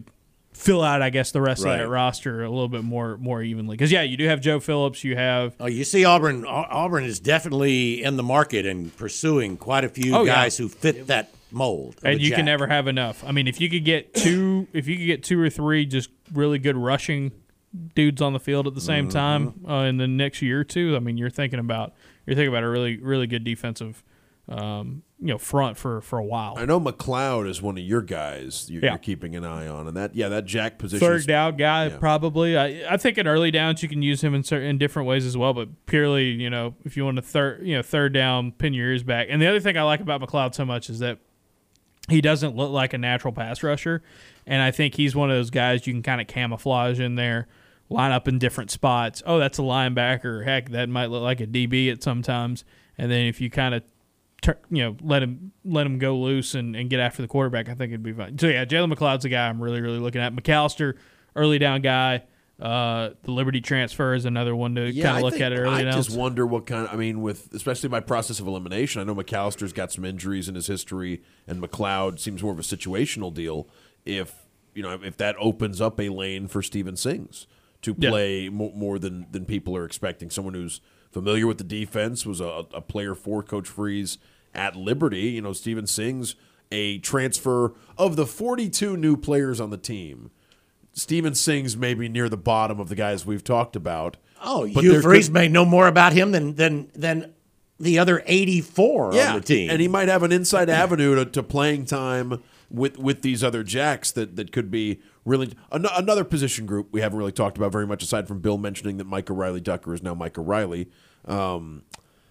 fill out, I guess, the rest Right. of that roster a little bit more more evenly. Because yeah, you do have Joe Phillips. You have Oh, you see, Auburn. Au- Auburn is definitely in the market and pursuing quite a few Oh, yeah. guys who fit that mold. of and a you can Jack. never have enough. I mean, if you could get two, if you could get two or three just really good rushing dudes on the field at the same Mm-hmm. time uh, in the next year or two, I mean, you're thinking about you're thinking about a really really good defensive, um, you know, front for for a while. I know McLeod is one of your guys you're, Yeah. you're keeping an eye on, and that yeah, that Jack position. Third is- down guy, yeah. probably. I, I think in early downs you can use him in certain in different ways as well. But purely, you know, if you want to third, you know, third down, pin your ears back. And the other thing I like about McLeod so much is that he doesn't look like a natural pass rusher, and I think he's one of those guys you can kind of camouflage in there, line up in different spots. Oh, that's a linebacker. Heck, that might look like a D B at sometimes. And then if you kind of Tur- you know, let him let him go loose and, and get after the quarterback, I think it'd be fine. So yeah, Jalen McLeod's a guy I'm really really looking at. McAllister, early down guy. Uh, the Liberty transfer is another one to Yeah, kind I of look think- at it early I now. just wonder what kind of, I mean, with especially by process of elimination, I know McAllister's got some injuries in his history, and McLeod seems more of a situational deal. If you know, if that opens up a lane for Steven Sings to Yeah. play mo- more than than people are expecting, someone who's familiar with the defense, was a, a player for Coach Freeze at Liberty. You know, Steven Sings, a transfer of the forty-two new players on the team. Steven Sings may be near the bottom of the guys we've talked about. Oh, but Hugh there Freeze could- may know more about him than than than the other eighty-four yeah, on the team. and he might have an inside avenue to, to playing time with with these other Jacks that, that could be really an, another position group we haven't really talked about very much, aside from Bill mentioning that Micah Riley Ducker is now Micah Riley. Um,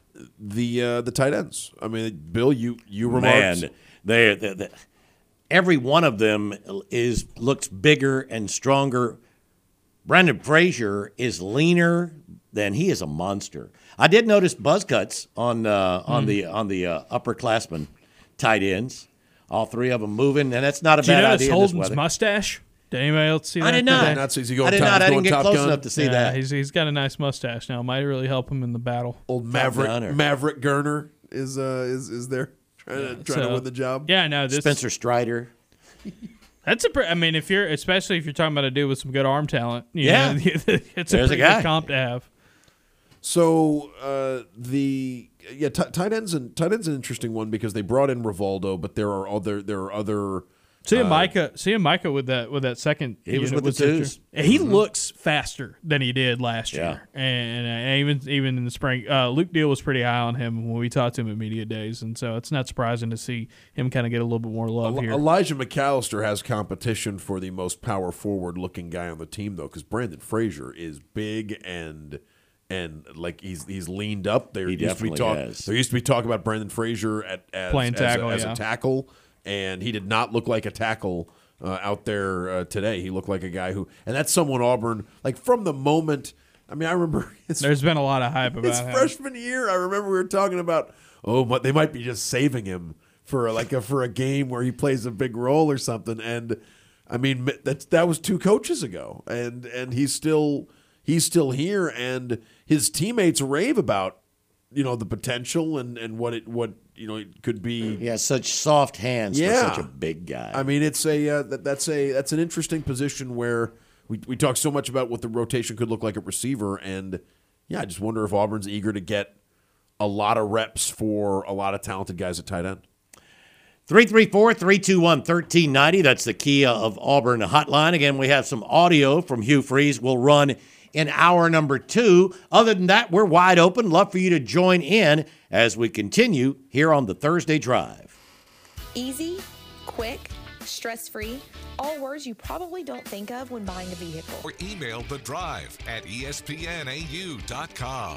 the uh, the tight ends. I mean, Bill, you you remarked. Man, they, they, they every one of them is looks bigger and stronger. Brandon Frazier is leaner than he is a monster. I did notice buzz cuts on uh, on the on the uh, upperclassmen tight ends. All three of them moving, and that's not a Did you bad notice idea in this Holden's weather. mustache? Did anybody else see that? I did not. today? Not see- is he going I did top- not. I going didn't get Top close Gun? enough to see yeah, that. he's he's got a nice mustache now. Might really help him in the battle. Old Maverick Gunner. Maverick Gurner is uh, is is there trying to trying to So, win the job. Yeah, no, this Spencer Strider. That's a. Pre- I mean, if you're especially if you're talking about a dude with some good arm talent, you Yeah. know, it's a There's a pretty guy. good comp to have. So uh, the yeah t- tight ends and tight ends an interesting one because they brought in Rivaldo, but there are other there are other. Seeing Micah, seeing Micah with that with that second, He was unit with the this year. twos. He looks faster than he did last Yeah. year, and, and even even in the spring, uh, Luke Deal was pretty high on him when we talked to him at media days, and so it's not surprising to see him kind of get a little bit more love Eli- here. Elijah McAllister has competition for the most power forward looking guy on the team though, because Brandon Frazier is big and and like he's he's leaned up. There He used to be definitely talk. has. There used to be talk about Brandon Frazier at as, Playing as a- tackle, as, yeah. a tackle, and he did not look like a tackle. Uh, out there uh, today, he looked like a guy who, and that's someone Auburn like from the moment. I mean, I remember his, There's been a lot of hype about his him. freshman year. I remember we were talking about, oh, but they might be just saving him for like a for a game where he plays a big role or something. And I mean, that that was two coaches ago, and and he's still he's still here, and his teammates rave about you know the potential and and what it what you know it could be. He has such soft hands Yeah. for such a big guy. I mean, it's a uh, that, that's a that's an interesting position where we we talk so much about what the rotation could look like at receiver, and yeah, I just wonder if Auburn's eager to get a lot of reps for a lot of talented guys at tight end. three three four, three two one, one three nine zero. That's the Kia of Auburn hotline. Again, we have some audio from Hugh Freeze. We'll run in hour number two. Other than that, we're wide open. Love for you to join in as we continue here on the Thursday Drive. Easy, quick, stress-free, all words you probably don't think of when buying a vehicle. Or email the drive at E S P N A U dot com.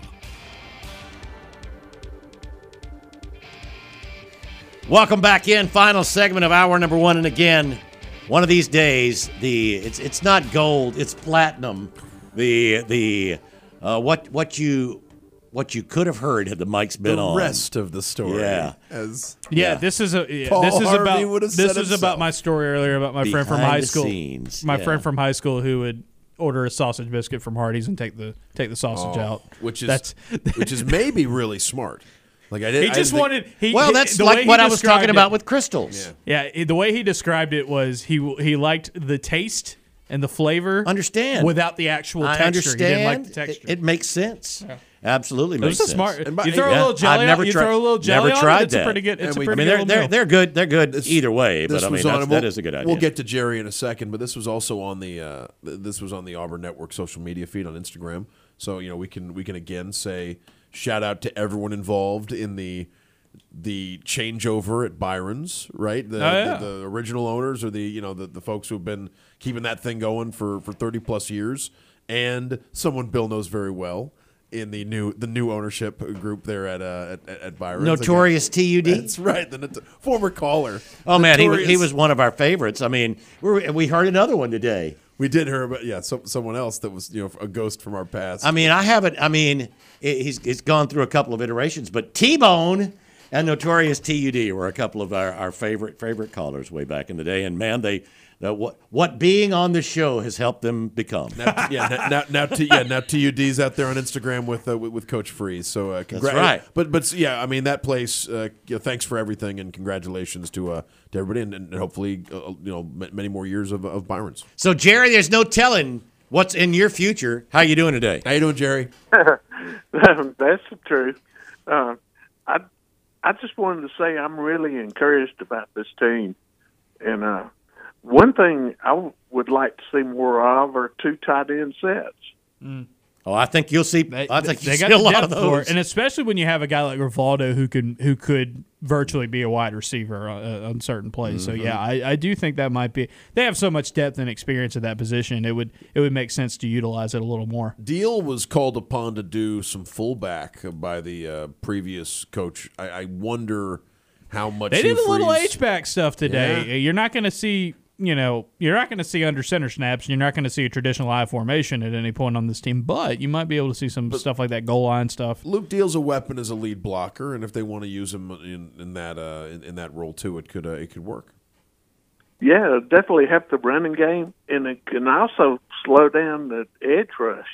Welcome back in. Final segment of hour number one. And again, one of these days, the it's it's not gold, it's platinum. The the uh, what what you what you could have heard had the mic's been the on. rest of the story, Yeah. as Yeah, Yeah. this is a yeah, Paul this is Harvey about would have this said is himself. about my story earlier about my friend from Behind high the school. scenes, My yeah. friend from high school who would order a sausage biscuit from Hardee's and take the take the sausage out. which is That's which is maybe really smart. Like I did, he I just didn't wanted. think, He, Well, he- that's the way like he what I was described talking it- about with crystals. Yeah. Yeah, the way he described it was he he liked the taste and the flavor. Understand. Without the actual I texture. understand. He didn't like the texture. It, it makes sense. Yeah. Absolutely It makes was a sense. smart. And by- You throw a Yeah, little jelly. I've never on, you tried- throw a little jelly never on tried it, It's that. a pretty good. It's And a we- pretty I mean, good they're little they're meal. they're good. They're good This- either way. This But I mean, was that's, on, that we'll- is a good idea. We'll get to Jerry in a second, but this was also on the uh, th- this was on the Auburn Network social media feed on Instagram. So you know we can we can again say shout out to everyone involved in the the changeover at Byron's, right? The, Oh, yeah. the, the original owners or the you know the, the folks who've been keeping that thing going for, for thirty plus years, and someone Bill knows very well in the new the new ownership group there at uh, at, at Byron's. Notorious T U D. That's right, the not- former caller. Oh man, he was, he Notorious- was one of our favorites. I mean, we we heard another one today. We did hear about yeah, so, someone else that was you know a ghost from our past. I mean, I haven't. I mean, it, he's it's gone through a couple of iterations, but T-Bone and Notorious T U D were a couple of our, our favorite favorite callers way back in the day. And man, they uh, what what being on the show has helped them become. Now, yeah, now, now, now, T, yeah, now T U D's out there on Instagram with uh, with, with Coach Freeze. So uh, congra- right. But but yeah, I mean that place. Uh, you know, thanks for everything and congratulations to uh, to everybody and, and hopefully uh, you know m- many more years of, of Byron's. So Jerry, there's no telling what's in your future. How you doing today? How you doing, Jerry? That's the truth. Uh, I I just wanted to say I'm really encouraged about this team, and uh, one thing I w- would like to see more of are two tight end sets. Oh, I think you'll see. They, I think they you got see a the lot of depth for those. it, and especially when you have a guy like Rivaldo who could who could virtually be a wide receiver uh, on certain plays. Mm-hmm. So yeah, I, I do think that might be. They have so much depth and experience at that position. It would it would make sense to utilize it a little more. Deal was called upon to do some fullback by the uh, previous coach. I, I wonder how much They Hugh did a little Freeze- H back stuff today. Yeah. You're not going to see. You know, you're not going to see under center snaps, and you're not going to see a traditional I formation at any point on this team. But you might be able to see some stuff like that goal line stuff. Luke Deal's a weapon as a lead blocker, and if they want to use him in, in that uh, in, in that role too, it could uh, it could work. Yeah, it'll definitely help the running game, and it can also slow down the edge rush.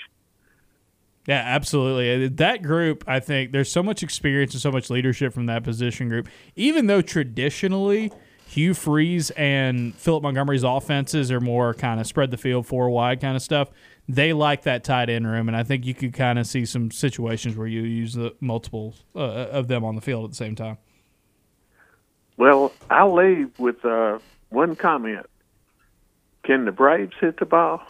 Yeah, absolutely. That group, I think, there's so much experience and so much leadership from that position group. Even though traditionally Hugh Freeze and Philip Montgomery's offenses are more kind of spread the field four wide kind of stuff, they like that tight end room, and I think you could kind of see some situations where you use the multiple uh, of them on the field at the same time. Well, I'll leave with uh, one comment. Can the Braves hit the ball?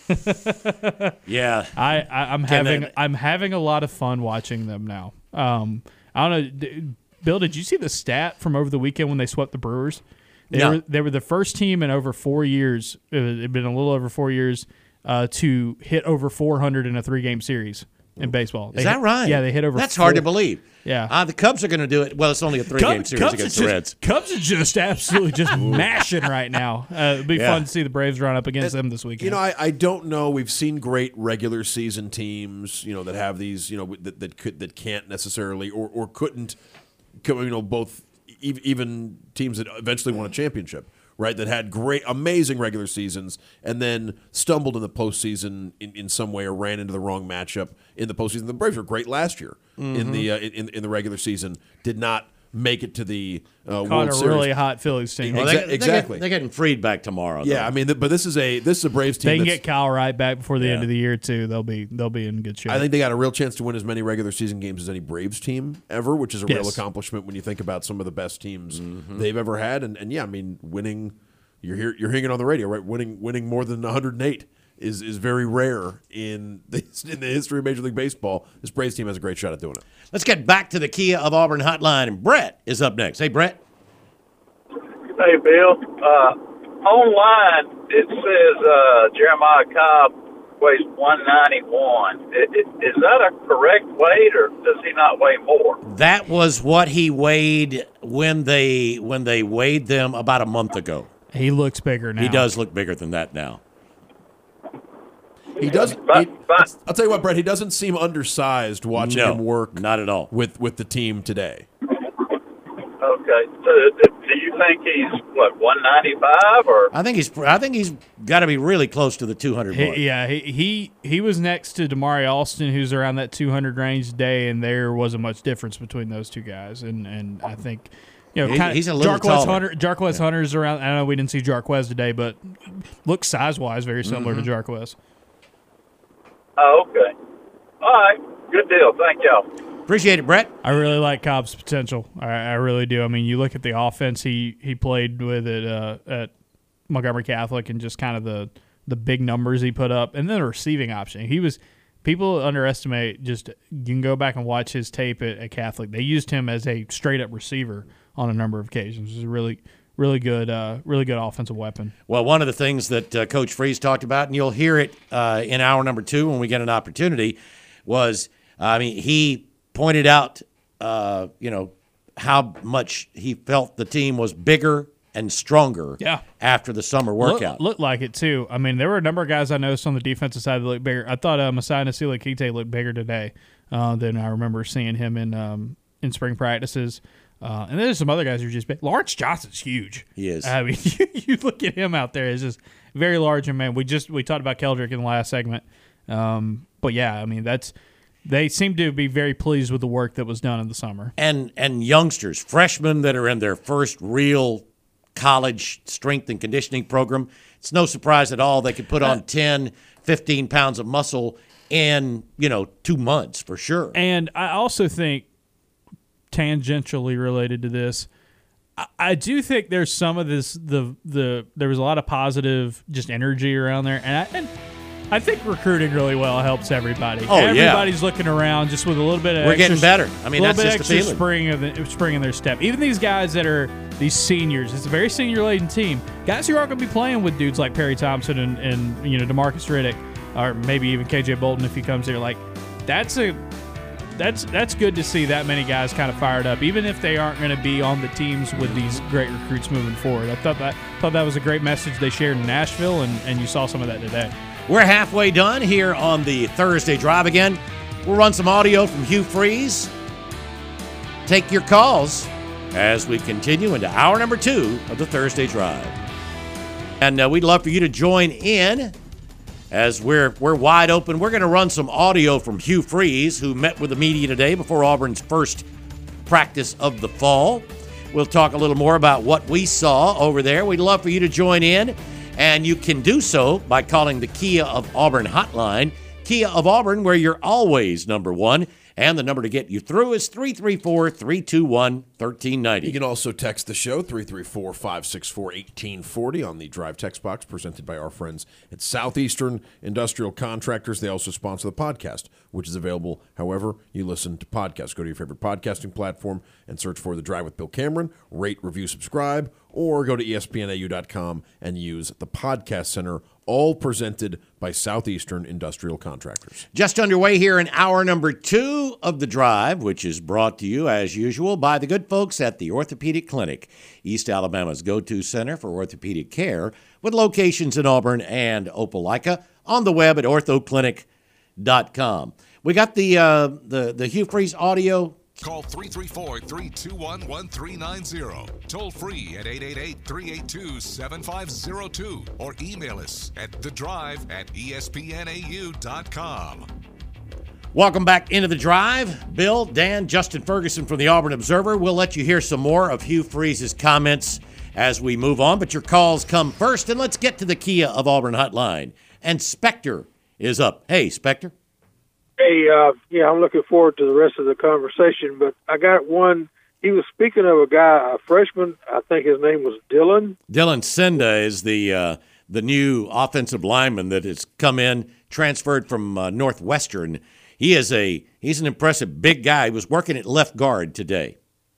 yeah, I, I I'm Can having they- I'm having a lot of fun watching them now. Um, I don't know, d- Bill. Did you see the stat from over the weekend when they swept the Brewers? They No. were they were the first team in over four years. It had been a little over four years uh, to hit over four hundred in a three game series in baseball. They is that hit- right? Yeah, they hit over. That's hard to four- believe. Yeah. uh, the Cubs are going to do it. Well, it's only a three-game series Cubs against are the just, Reds. Cubs are just absolutely just mashing right now. Uh, it'd be Yeah. fun to see the Braves run up against them this weekend. You know, I, I don't know. We've seen great regular season teams, you know, that have these, you know, that, that could that can't necessarily or, or couldn't, co- you know, both e- even teams that eventually won a championship, right? That had great, amazing regular seasons and then stumbled in the postseason in, in some way or ran into the wrong matchup in the postseason. The Braves were great last year in the uh, in in the regular season. Did not make it to the uh, Caught World a Series. really hot Phillies team. Well, Exa- they, they get- exactly. they're getting freed back tomorrow. Yeah, though. I mean, th- but this is a this is a Braves team. They can that's- get Kyle Wright back before the Yeah. end of the year too. They'll be they'll be in good shape. I think they got a real chance to win as many regular season games as any Braves team ever, which is a real Yes. accomplishment when you think about some of the best teams they've ever had. And, and yeah, I mean, winning you're here, you're hearing it on the radio, right? Winning winning more than one hundred eight is is very rare in the in the history of Major League Baseball. This Braves team has a great shot at doing it. Let's get back to the Kia of Auburn hotline, and Brett is up next. Hey, Brett. Hey, Bill. Uh, online, it says uh, Jeremiah Cobb weighs one ninety-one. I- i- Is that a correct weight, or does he not weigh more? That was what he weighed when they when they weighed them about a month ago. he looks bigger now. He does look bigger than that now. He does. But- he- but- I'll tell you what, Brett. He doesn't seem undersized watching No, him work not at all. with with the team today. Okay. So, do do you think he's, what, one ninety-five, or? I think he's I think he's got to be really close to the two hundred mark. He, yeah, he, he he was next to Damari Alston, who's around that two hundred range today, and there wasn't much difference between those two guys. And and I think You know, He- kind he's a of little Jarquez taller. Hunter. Jarquez Hunter's around. I know we didn't see Jarquez today, but looks size wise very similar Mm-hmm. to Jarquez. Oh, okay. All right. Good deal. Thank y'all. Appreciate it, Brett. I really like Cobb's potential. I, I really do. I mean, you look at the offense he, he played with at uh, at Montgomery Catholic and just kind of the the big numbers he put up, and then the receiving option. He was people underestimate. Just you can go back and watch his tape at, at Catholic. They used him as a straight up receiver on a number of occasions. It was a really really good uh, really good offensive weapon. Well, one of the things that uh, Coach Freeze talked about, and you'll hear it uh, in hour number two when we get an opportunity, was I mean he pointed out uh, you know how much he felt the team was bigger and stronger Yeah. after the summer Look, workout. looked like it too. I mean, there were a number of guys I noticed on the defensive side that looked bigger. I thought uh, Masai Nasilikite looked bigger today uh, than I remember seeing him in um, in spring practices. Uh, and then there's some other guys who are just big. Lawrence Johnson's huge. He is. I mean, you, you look at him out there; it's just very large. And man, we just we talked about Keldrick in the last segment. Um, but yeah, I mean that's they seem to be very pleased with the work that was done in the summer. and and youngsters, freshmen that are in their first real college strength and conditioning program, it's no surprise at all they could put on ten, fifteen pounds of muscle in, you know, two months for sure. And I also think, tangentially related to this, I, I do think there's some of this, the the there was a lot of positive just energy around there. And I, and I think recruiting really well helps everybody. Oh, yeah. Everybody's looking around just with a little bit of We're extra, getting better. I mean, a little that's bit just the extra feeling. spring, of the, spring in their step. Even these guys that are these seniors, it's a very senior-laden team. Guys who aren't going to be playing with dudes like Perry Thompson and, and you know DeMarcus Riddick, or maybe even K J Bolton if he comes here. Like that's a that's that's good to see that many guys kind of fired up, even if they aren't going to be on the teams with these great recruits moving forward. I thought that thought that was a great message they shared in Nashville, and, and you saw some of that today. We're halfway done here on the Thursday Drive again. We'll run some audio from Hugh Freeze. Take your calls as we continue into hour number two of the Thursday Drive. And uh, we'd love for you to join in as we're we're wide open. We're going to run some audio from Hugh Freeze, who met with the media today before Auburn's first practice of the fall. We'll talk a little more about what we saw over there. We'd love for you to join in, and you can do so by calling the Kia of Auburn hotline. Kia of Auburn, where you're always number one. And the number to get you through is three three four, three two one, one three nine zero. You can also text the show, three three four, five six four, one eight four zero on the Drive text box presented by our friends at Southeastern Industrial Contractors. They also sponsor the podcast, which is available however you listen to podcasts. Go to your favorite podcasting platform and search for The Drive with Bill Cameron. Rate, review, subscribe, or go to E S P N A U dot com and use the Podcast Center, all presented by Southeastern Industrial Contractors. Just underway here in hour number two of The Drive, which is brought to you, as usual, by the good folks at the Orthopedic Clinic, East Alabama's go-to center for orthopedic care, with locations in Auburn and Opelika, on the web at ortho clinic dot com. We got the uh, the the Hugh Freeze audio. Call three three four, three two one, one three nine zero. Toll free at eight eight eight, three eight two, seven five zero two. Or email us at the drive at E S P N A U dot com. Welcome back into The Drive. Bill, Dan, Justin Ferguson from the Auburn Observer. We'll let you hear some more of Hugh Freeze's comments as we move on, but your calls come first, and let's get to the Kia of Auburn hotline. And Spectre is up. Hey, Spectre. Hey, uh, yeah, I'm looking forward to the rest of the conversation, but I got one. He was speaking of a guy, a freshman. I think his name was Dylan. Dylan Senda is the uh, the new offensive lineman that has come in, transferred from uh, Northwestern. He is a he's an impressive big guy. He was working at left guard today.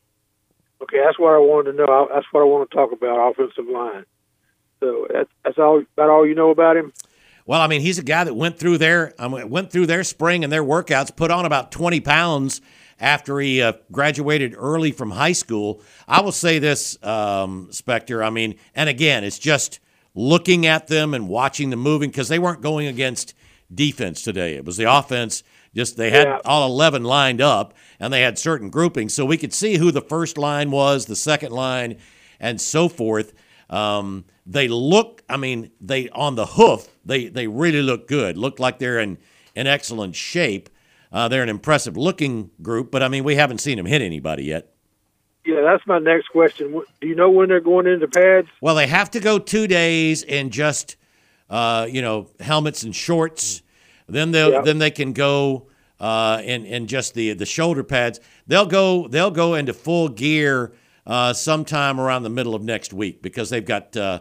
Okay, that's what I wanted to know. That's what I want to talk about, offensive line. So that's, that's all about all you know about him? Well, I mean, he's a guy that went through their um, went through their spring and their workouts, put on about twenty pounds after he uh, graduated early from high school. I will say this, um, Spectre, I mean, and again, it's just looking at them and watching them moving, because they weren't going against defense today. It was the offense. Just they had Yeah. all eleven lined up, and they had certain groupings, so we could see who the first line was, the second line, and so forth. Um, they look, I mean, they on the hoof, they they really look good. Look like they're in, in excellent shape. Uh, they're an impressive looking group, but I mean, we haven't seen them hit anybody yet. Yeah, that's my next question. Do you know when they're going into pads? Well, they have to go two days in just, uh, you know, helmets and shorts. Then they will Yeah. then they can go uh, in in just the the shoulder pads. They'll go they'll go into full gear uh, sometime around the middle of next week because they've got uh,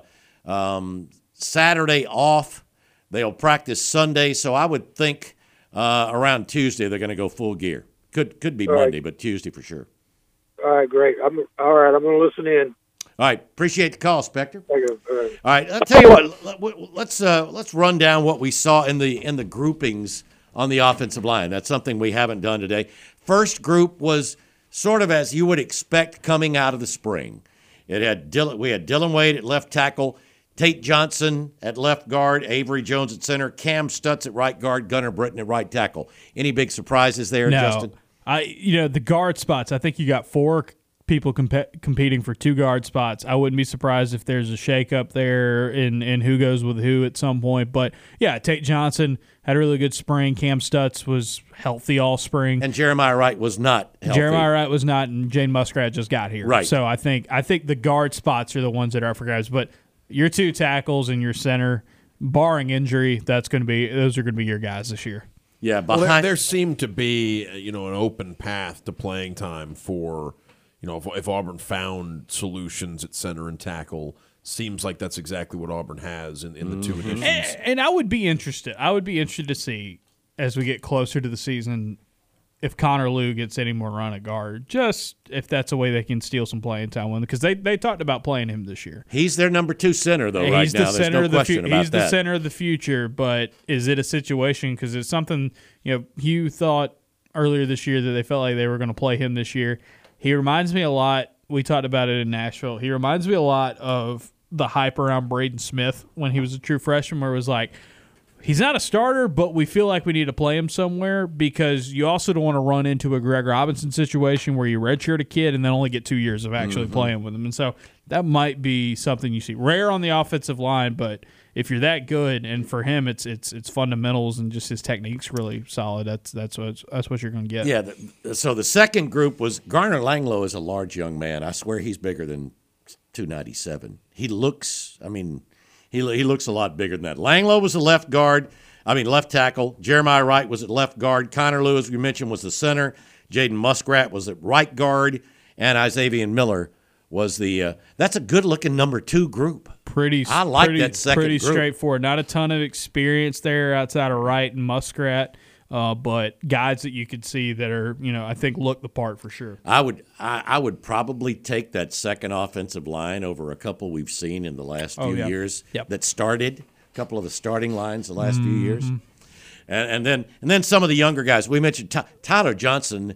um, Saturday off. They'll practice Sunday, so I would think uh, around Tuesday they're going to go full gear. Could could be All right. Monday, but Tuesday for sure. All right, great. I'm all right. I'm going to listen in. All right, appreciate the call, Spectre. Thank you. All right. All right, I'll tell you what. let- Let's uh, let's run down what we saw in the in the groupings on the offensive line. That's something we haven't done today. First group was sort of as you would expect coming out of the spring. It had Dylan, we had Dylan Wade at left tackle, Tate Johnson at left guard, Avery Jones at center, Cam Stutz at right guard, Gunnar Britton at right tackle. Any big surprises there, No, Justin? I you know the guard spots. I think you got four people comp- competing for two guard spots. I wouldn't be surprised if there's a shakeup there in in who goes with who at some point. But yeah, Tate Johnson had a really good spring. Cam Stutz was healthy all spring. And Jeremiah Wright was not healthy. Jeremiah Wright was not, and Jane Muskrat just got here. Right. So I think I think the guard spots are the ones that are up for grabs. But your two tackles and your center, barring injury, that's going to be those are going to be your guys this year. Yeah, Well, behind there, there seemed to be, uh, you know, an open path to playing time for, you know, if, if Auburn found solutions at center and tackle. Seems like that's exactly what Auburn has in, in the two additions. And, and I would be interested. I would be interested to see as we get closer to the season if Connor Liu gets any more run at guard. Just if that's a way they can steal some playing time with, because they they talked about playing him this year. he's their number two center though. he's Right the now, there's center no of the question fu- about he's the that. center of the future. But is it a situation? Because it's something you know. Hugh thought earlier this year that they felt like they were going to play him this year. He reminds me a lot. We talked about it in Nashville. He reminds me a lot of the hype around Braden Smith when he was a true freshman, where it was like, he's not a starter, but we feel like we need to play him somewhere because you also don't want to run into a Greg Robinson situation where you redshirt a kid and then only get two years of actually Mm-hmm. playing with him. And so that might be something you see. Rare on the offensive line, but if you're that good, and for him it's it's it's fundamentals and just his technique's really solid, that's that's what that's what you're going to get. Yeah. The, so the second group was Garner Langlow is a large young man. I swear he's bigger than two ninety-seven. He looks. I mean, he he looks a lot bigger than that. Langlow was a left guard. I mean, left tackle. Jeremiah Wright was at left guard. Connor Liu, as we mentioned, was the center. Jaden Muskrat was at right guard, and Isaiah Miller was the. Uh, that's a good-looking number two group. Pretty, I like pretty, that second pretty group. straightforward. Not a ton of experience there outside of Wright and Muskrat, uh, but guys that you could see that are, you know, I think look the part for sure. I would I, I would probably take that second offensive line over a couple we've seen in the last few Oh, yeah. years Yep. that started. A couple of the starting lines the last few Mm-hmm. years, and, and then and then some of the younger guys. We mentioned Ty- Tyler Johnson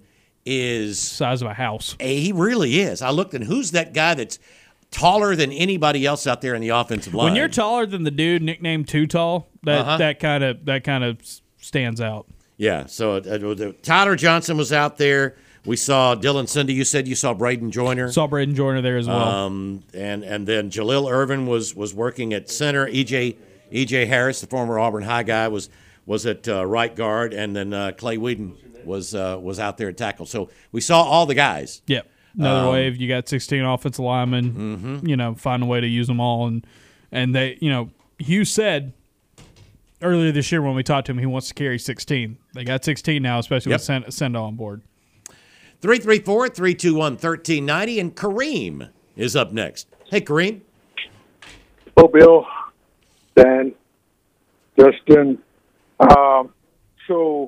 is Size of a house. a, he really is. I looked and who's that guy that's taller than anybody else out there in the offensive line? When you're taller than the dude nicknamed Too Tall, that Uh-huh. that kind of that kind of stands out. Yeah, so uh, uh, Tyler Johnson was out there. We saw Dylan Cindy. You said you saw Braden Joyner. Saw Braden Joyner there as well. Um, and and then Jalil Irvin was was working at center. E J E J Harris, the former Auburn High guy, was was at uh, right guard, and then uh, Clay Whedon was uh, was out there at tackle. So we saw all the guys. Yep. Another Um, wave. You got sixteen offensive linemen. Mm-hmm. You know, find a way to use them all, and and they, you know, Hugh said earlier this year when we talked to him, he wants to carry sixteen. They got sixteen now, especially Yep. with Send, Send on board. three three four, three two one, one three nine zero, and Kareem is up next. Hey, Kareem. Hello, Bill, Dan, Justin. Um, so,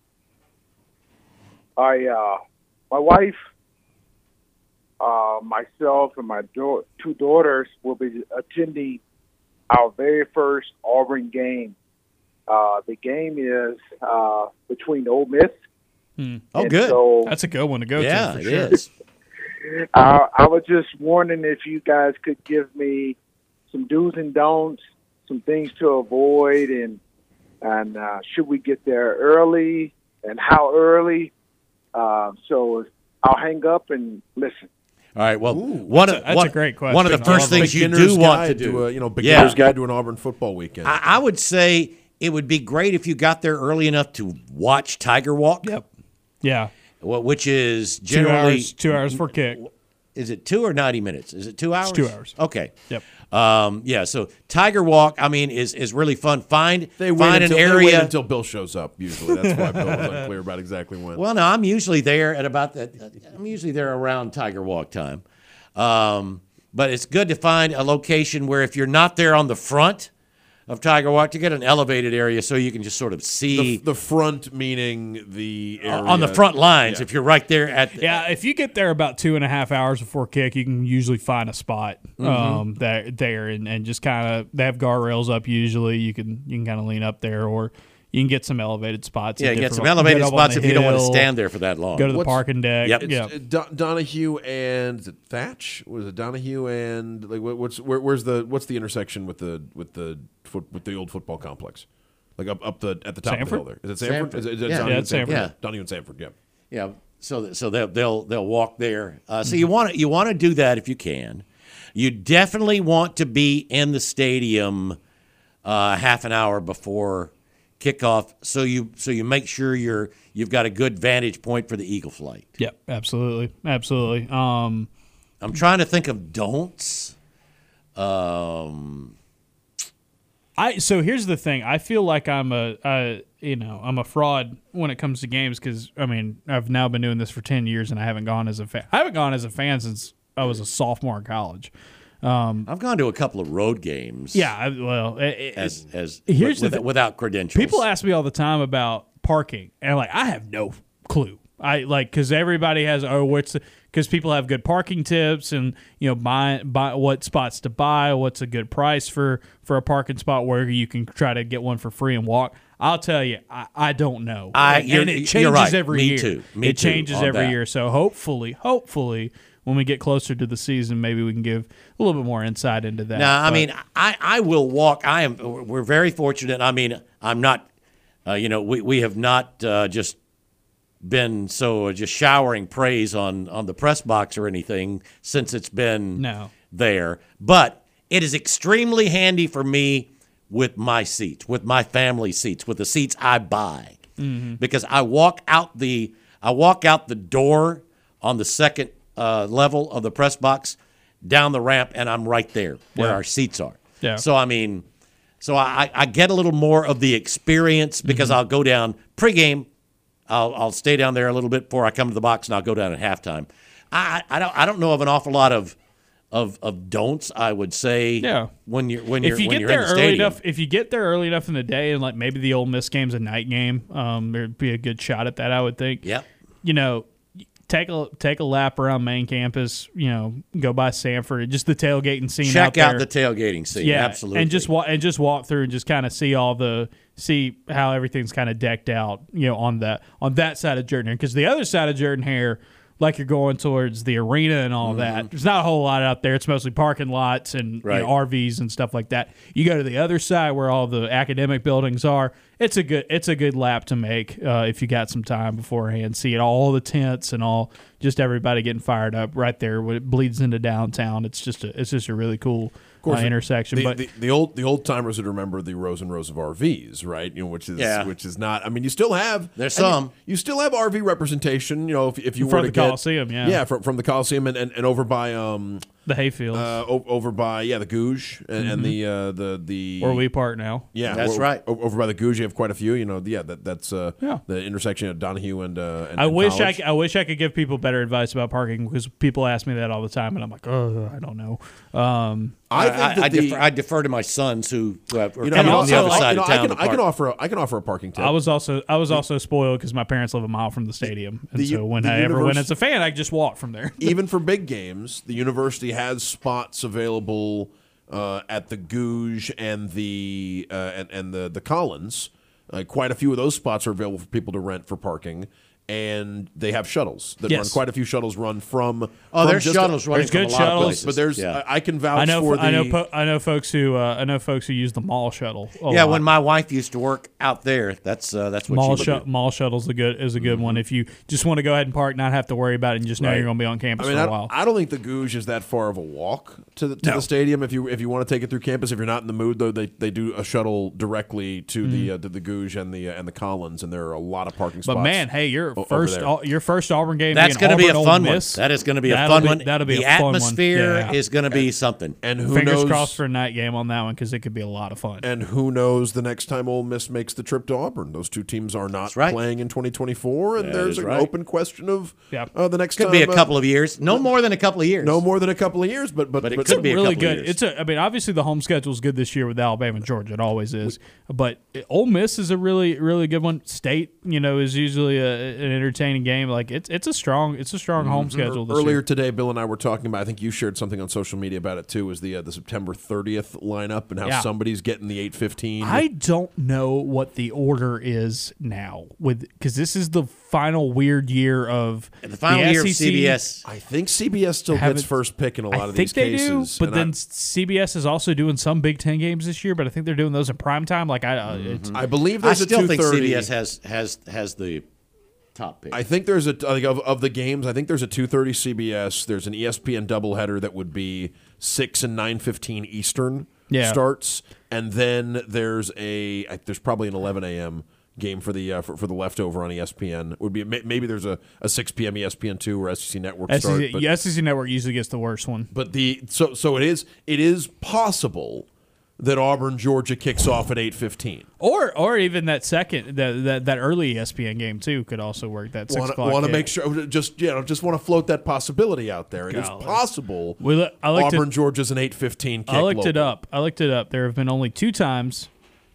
I, uh, my wife, uh, myself, and my do- two daughters will be attending our very first Auburn game. Uh, the game is uh, between Ole Miss. Oh, and good. So, That's a good one to go Yeah, to. For it sure. is. Uh, I was just wondering if you guys could give me some do's and don'ts, some things to avoid, and and uh, should we get there early and how early? Uh, so I'll hang up and listen. All right. Well, one of that's one, a great question. One of the I first love things you Beginner's do want guide to do, a, you know, beginner's Yeah. guide to an Auburn football weekend. I, I would say it would be great if you got there early enough to watch Tiger Walk. Yep. Yeah. Well, which is Two generally hours. Two hours for kick. is it two or ninety minutes? Is it two hours? It's two hours. Okay. Yep. Um, yeah. So Tiger Walk, I mean, is is really fun. Find They wait find until, an they wait area until Bill shows up. Usually, that's why Bill was unclear about exactly when. Well, no, I'm usually there at about that. I'm usually there around Tiger Walk time. Um, but it's good to find a location where if you're not there on the front of Tiger Walk, to get an elevated area so you can just sort of see the, the front meaning the area. on the front lines. Yeah. If you're right there at the, Yeah, if you get there about two and a half hours before kick, you can usually find a spot Mm-hmm. um, that there and, and just kind of they have guardrails up. Usually, you can you can kind of lean up there, or you can get some elevated spots. yeah, at get different- some elevated get up on spots the if you don't want to hill, stand there for that long. Go to the What's- parking deck. Yep. Yeah. It's, uh, Do- Donahue and is it Thatch? Was it Donahue and like what, what's where, where's the what's the intersection with the with the foot, with the old football complex? Like up up the at the top Sanford? of the hill there. Is it Sanford? Sanford. Is it, is it Yeah. Donahue Yeah, and it's Sanford. Yeah. Donahue and Sanford. Yeah. Yeah, so so they'll they'll they'll walk there. Uh, so you want to you want to do that if you can. You definitely want to be in the stadium uh, half an hour before kickoff, so you so you make sure you're you've got a good vantage point for the eagle flight. Yep, absolutely, absolutely. Um, I'm trying to think of don'ts. Um, I so here's the thing. I feel like I'm a, a you know I'm a fraud when it comes to games because I mean I've now been doing this for ten years and I haven't gone as a fan. I haven't gone as a fan since I was a sophomore in college. I've gone to a couple of road games. Yeah, I, well, it, it, as as Here's the with, thi- without credentials. people ask me all the time about parking, and like I have no clue. I like because everybody has oh what's because people have good parking tips and you know buy buy what spots to buy, what's a good price for for a parking spot where you can try to get one for free and walk. I'll tell you, I, I don't know. I- and, you're- and it you're changes right. every Me year. too. Me it too changes on every that. year. So hopefully, hopefully, when we get closer to the season, maybe we can give a little bit more insight into that. No, I But- mean, I, I will walk. I am. We're very fortunate. I mean, I'm not. Uh, you know, we we have not uh, just been so uh, just showering praise on on the press box or anything since it's been No. there. But it is extremely handy for me with my seats, with my family seats, with the seats I buy, Mm-hmm. because I walk out the I walk out the door on the second uh, level of the press box, down the ramp, and I'm right there where Yeah. our seats are. Yeah. So I mean, so I, I get a little more of the experience because Mm-hmm. I'll go down pregame. I'll I'll stay down there a little bit before I come to the box, and I'll go down at halftime. I I don't I don't know of an awful lot of of of don'ts. I would say. Yeah. When you're when you're if you when get you're there in the early stadium. enough, if you get there early enough in the day, and like maybe the Ole Miss game's a night game, um, there'd be a good shot at that. I would think. Yep. You know, take a take a lap around main campus. You know, go by Sanford, just the tailgating scene. Check out, out there. the tailgating scene. yeah, Absolutely. and just walk and just walk through and just kind of see all the see how everything's kind of decked out. You know, on that on that side of Jordan, because the other side of Jordan Hare. Like you're going towards the arena and all that. There's not a whole lot out there. It's mostly parking lots and you Right. know, R Vs and stuff like that. You go to the other side where all the academic buildings are. It's a good it's a good lap to make uh, if you got some time beforehand. See it all the tents and all just everybody getting fired up right there when it bleeds into downtown. It's just a it's just a really cool uh, intersection. The, but the, the old the old timers would remember the rows and rows of R Vs, right? You know, which is Yeah. which is not. I mean, you still have There's and you- some. You, still have R V representation. You know, if, if you From were to the get- Coliseum, yeah. yeah, from, from the Coliseum and, and, and over by um the hayfields uh o- over by yeah the Gouge and, and the uh the the where we park now. yeah That's o- right. o- over by the Gouge, you have quite a few. You know, yeah, that that's uh Yeah. the intersection of Donahue and uh. And, I and wish I, College. c- I wish I could give people better advice about parking because people ask me that all the time and I'm like, oh, I don't know. Um, I think I, that I, the, defer, I defer to my sons who, who have, are you know, coming and on the also, other I- side you know, of I town. can, to I can park. offer a, I can offer a parking tip. I was also I was also spoiled because my parents live a mile from the stadium, and the- so when the I ever went univers- as a fan, I just walked from there. Even for big games, the university has spots available uh, at the Gouge and the uh, and, and the the Collins. Uh, quite a few of those spots are available for people to rent for parking, and they have shuttles that Yes. run. Quite a few shuttles run from. Oh, from there's just a- shuttles running There's from good a lot of shuttles, places. but there's yeah. I, I can vouch I know for the. I know po- I know folks who uh, I know folks who use the mall shuttle. a yeah, lot. when my wife used to work out there, that's uh, that's what mall she shu- would do. mall shuttle's a good is a good one if you just want to go ahead and park, not have to worry about it, and just know Right. you're going to be on campus I mean, for I, a while. I don't think the Gouge is that far of a walk to the to No. the stadium. If you if you want to take it through campus, if you're not in the mood, though, they, they do a shuttle directly to the Mm-hmm. uh, to the Gouge and the uh, and the Collins, and there are a lot of parking but spots. man, hey, you're your over first there. Au- your first Auburn game. That's going to be a Auburn, fun Ole one. Miss, That is going to be a that'll fun be- one. That'll be the a fun one. atmosphere Yeah. is going to be something. And who Fingers knows? crossed for a night game on that one because it could be a lot of fun. And who knows the next time Ole Miss makes the trip to Auburn? Those two teams are not right. playing in twenty twenty-four, and That there's is an right. open question of Yep. uh, the next Could time. be a uh, couple of years. No more than a couple of years. No more than a couple of years, but but, But it but could be a really couple of good. years. It's a. I mean, obviously the home schedule is good this year with Alabama and Georgia. It always is. But Ole Miss is a really, really good one. State, you know, is usually a, an entertaining game. Like it's it's a strong it's a strong home schedule this Earlier year. today, Bill and I were talking about. I think you shared something on social media about it too. Was the uh, the September thirtieth lineup and how Yeah. somebody's getting the eight fifteen. I don't know what the order is now with because this is the final weird year of the final the year of S E C. C B S. I think C B S still Haven't- gets first pick in a lot I of think these they cases. do, but and then I, C B S is also doing some Big Ten games this year. But I think they're doing those in prime time. Like I, uh, it's, I believe I there's a still two think C thirty. B S has has has the top pick. I think there's a like of, of the games. I think there's a two thirty C B S. There's an E S P N doubleheader that would be six and nine fifteen Eastern Yeah. starts, and then there's a I- there's probably an eleven a.m. game for the uh, for, for the leftover on E S P N. It would be may- maybe there's a, a six p.m. E S P N two or S E C Network start. S E C, but, S E C Network usually gets the worst one. but the so so it is it is possible that Auburn Georgia kicks off at eight fifteen. Or or even that second that that, that early E S P N game too could also work. That six Want o'clock. to game. make sure just you know just want to float that possibility out there. It is Golly. possible. We look- I looked Auburn at- Georgia's an eight fifteen kick. I looked it local. up. I looked it up. There have been only two times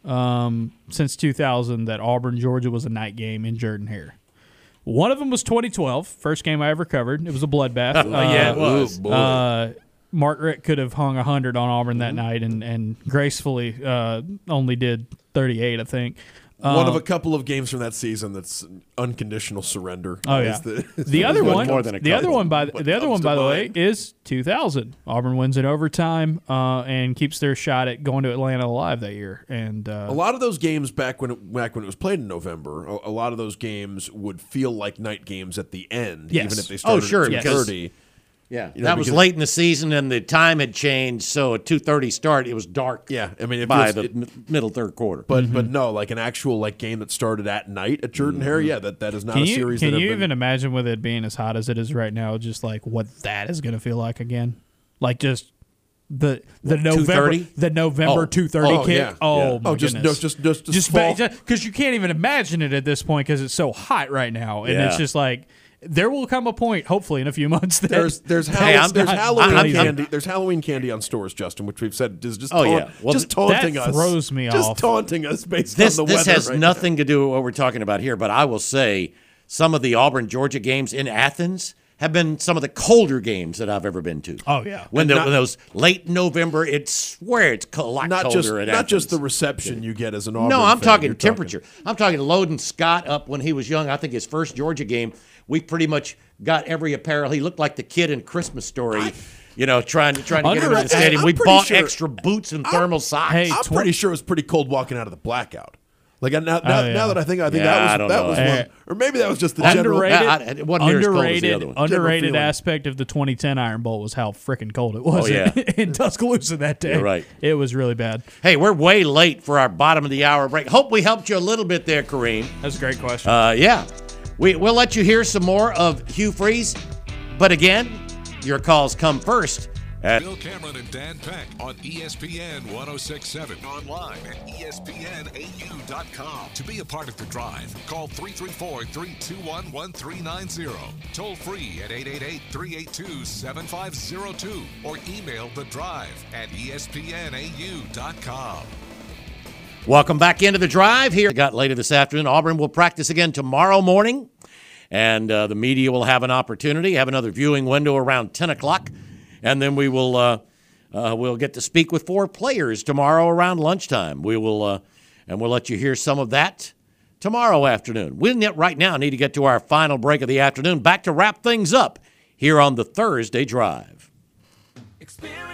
um, since two thousand that Auburn Georgia was a night game in Jordan Hare. One of them was twenty twelve, first game I ever covered. It was a bloodbath. Oh, yeah, it was. Ooh, boy. Uh, Mark Richt could have hung one hundred on Auburn Mm-hmm. that night and, and gracefully uh, only did thirty-eight, I think. One of Um, a couple of games from that season that's unconditional surrender. Oh is yeah. the, is The other one one, more than a the other couple. one by What the other comes one to by the mind. way is two thousand. Auburn wins in overtime uh, and keeps their shot at going to Atlanta alive that year. And uh, A lot of those games back when it, back when it was played in November, a, a lot of those games would feel like night games at the end, Yes. even if they Oh, started sure, at yes. two thirty. yeah, you know, that was because- late in the season and the time had changed. So at two thirty start, it was dark. Yeah, I mean, it by feels- the it- m- middle third quarter. But but no, like an actual like game that started at night at Jordan Hare, yeah, that, that is not can a you series. can that have you been, even imagine with it being as hot as it is right now, just like what that is going to feel like again? Like just the the November two thirty? the November Oh. two thirty Oh, kick. yeah. Oh Yeah. my Oh, just- goodness. no, just- just- just just fall- because you can't even imagine it at this point because it's so hot right now, and it's Yeah. just like. There will come a point, hopefully, in a few months. That There's there's, Hey, Hall- I'm there's not- Halloween I'm- I'm- candy. There's Halloween candy on stores, Justin, which we've said is just Oh, taunt- yeah. Well, just th- taunting that us. throws me just off. taunting us based this on the this weather. has right nothing to do with what we're talking about here. But I will say some of the Auburn Georgia games in Athens have been some of the colder games that I've ever been to. Oh, yeah. when, And the, not- when those late November, it's swear it's a lot Not colder just at not just the Athens. reception you get as an Auburn. No, I'm fan. talking You're temperature. I'm talking Loden Scott up when he was young. I think his first Georgia game, we pretty much got every apparel. He looked like the kid in Christmas Story, you know, trying to trying to get him Under- into the stadium. I'm We pretty bought sure- extra boots and thermal socks. Hey, I'm tw- pretty sure it was pretty cold walking out of the blackout. Like now, now, Oh, yeah. now that I think, I think Yeah, I that don't was that know. was Hey. one, or maybe that was just the general. Underrated, Yeah, I- it wasn't near as cold as the underrated, other one. underrated General feeling. aspect of the twenty ten Iron Bowl was how freaking cold it was Oh, yeah. in, in Tuscaloosa that day. You're right. It was really bad. Hey, we're way late for our bottom of the hour break. Hope we helped you a little bit there, Kareem. That's a great question. Uh, yeah, we, we'll let you hear some more of Hugh Freeze. But again, your calls come first. At Bill Cameron and Dan Peck on E S P N ten sixty-seven. Online at E S P N A U dot com. To be a part of the drive, call three three four, three two one, one three nine zero. Toll free at eight eight eight, three eight two, seven five zero two. Or email the drive at E S P N A U dot com. Welcome back into the drive here. Got later this afternoon. Auburn will practice again tomorrow morning, and uh, the media will have an opportunity, have another viewing window around ten o'clock, and then we will uh, uh, we'll get to speak with four players tomorrow around lunchtime. We will, uh, and we'll let you hear some of that tomorrow afternoon. We right now need to get to our final break of the afternoon. Back to wrap things up here on the Thursday Drive. Experience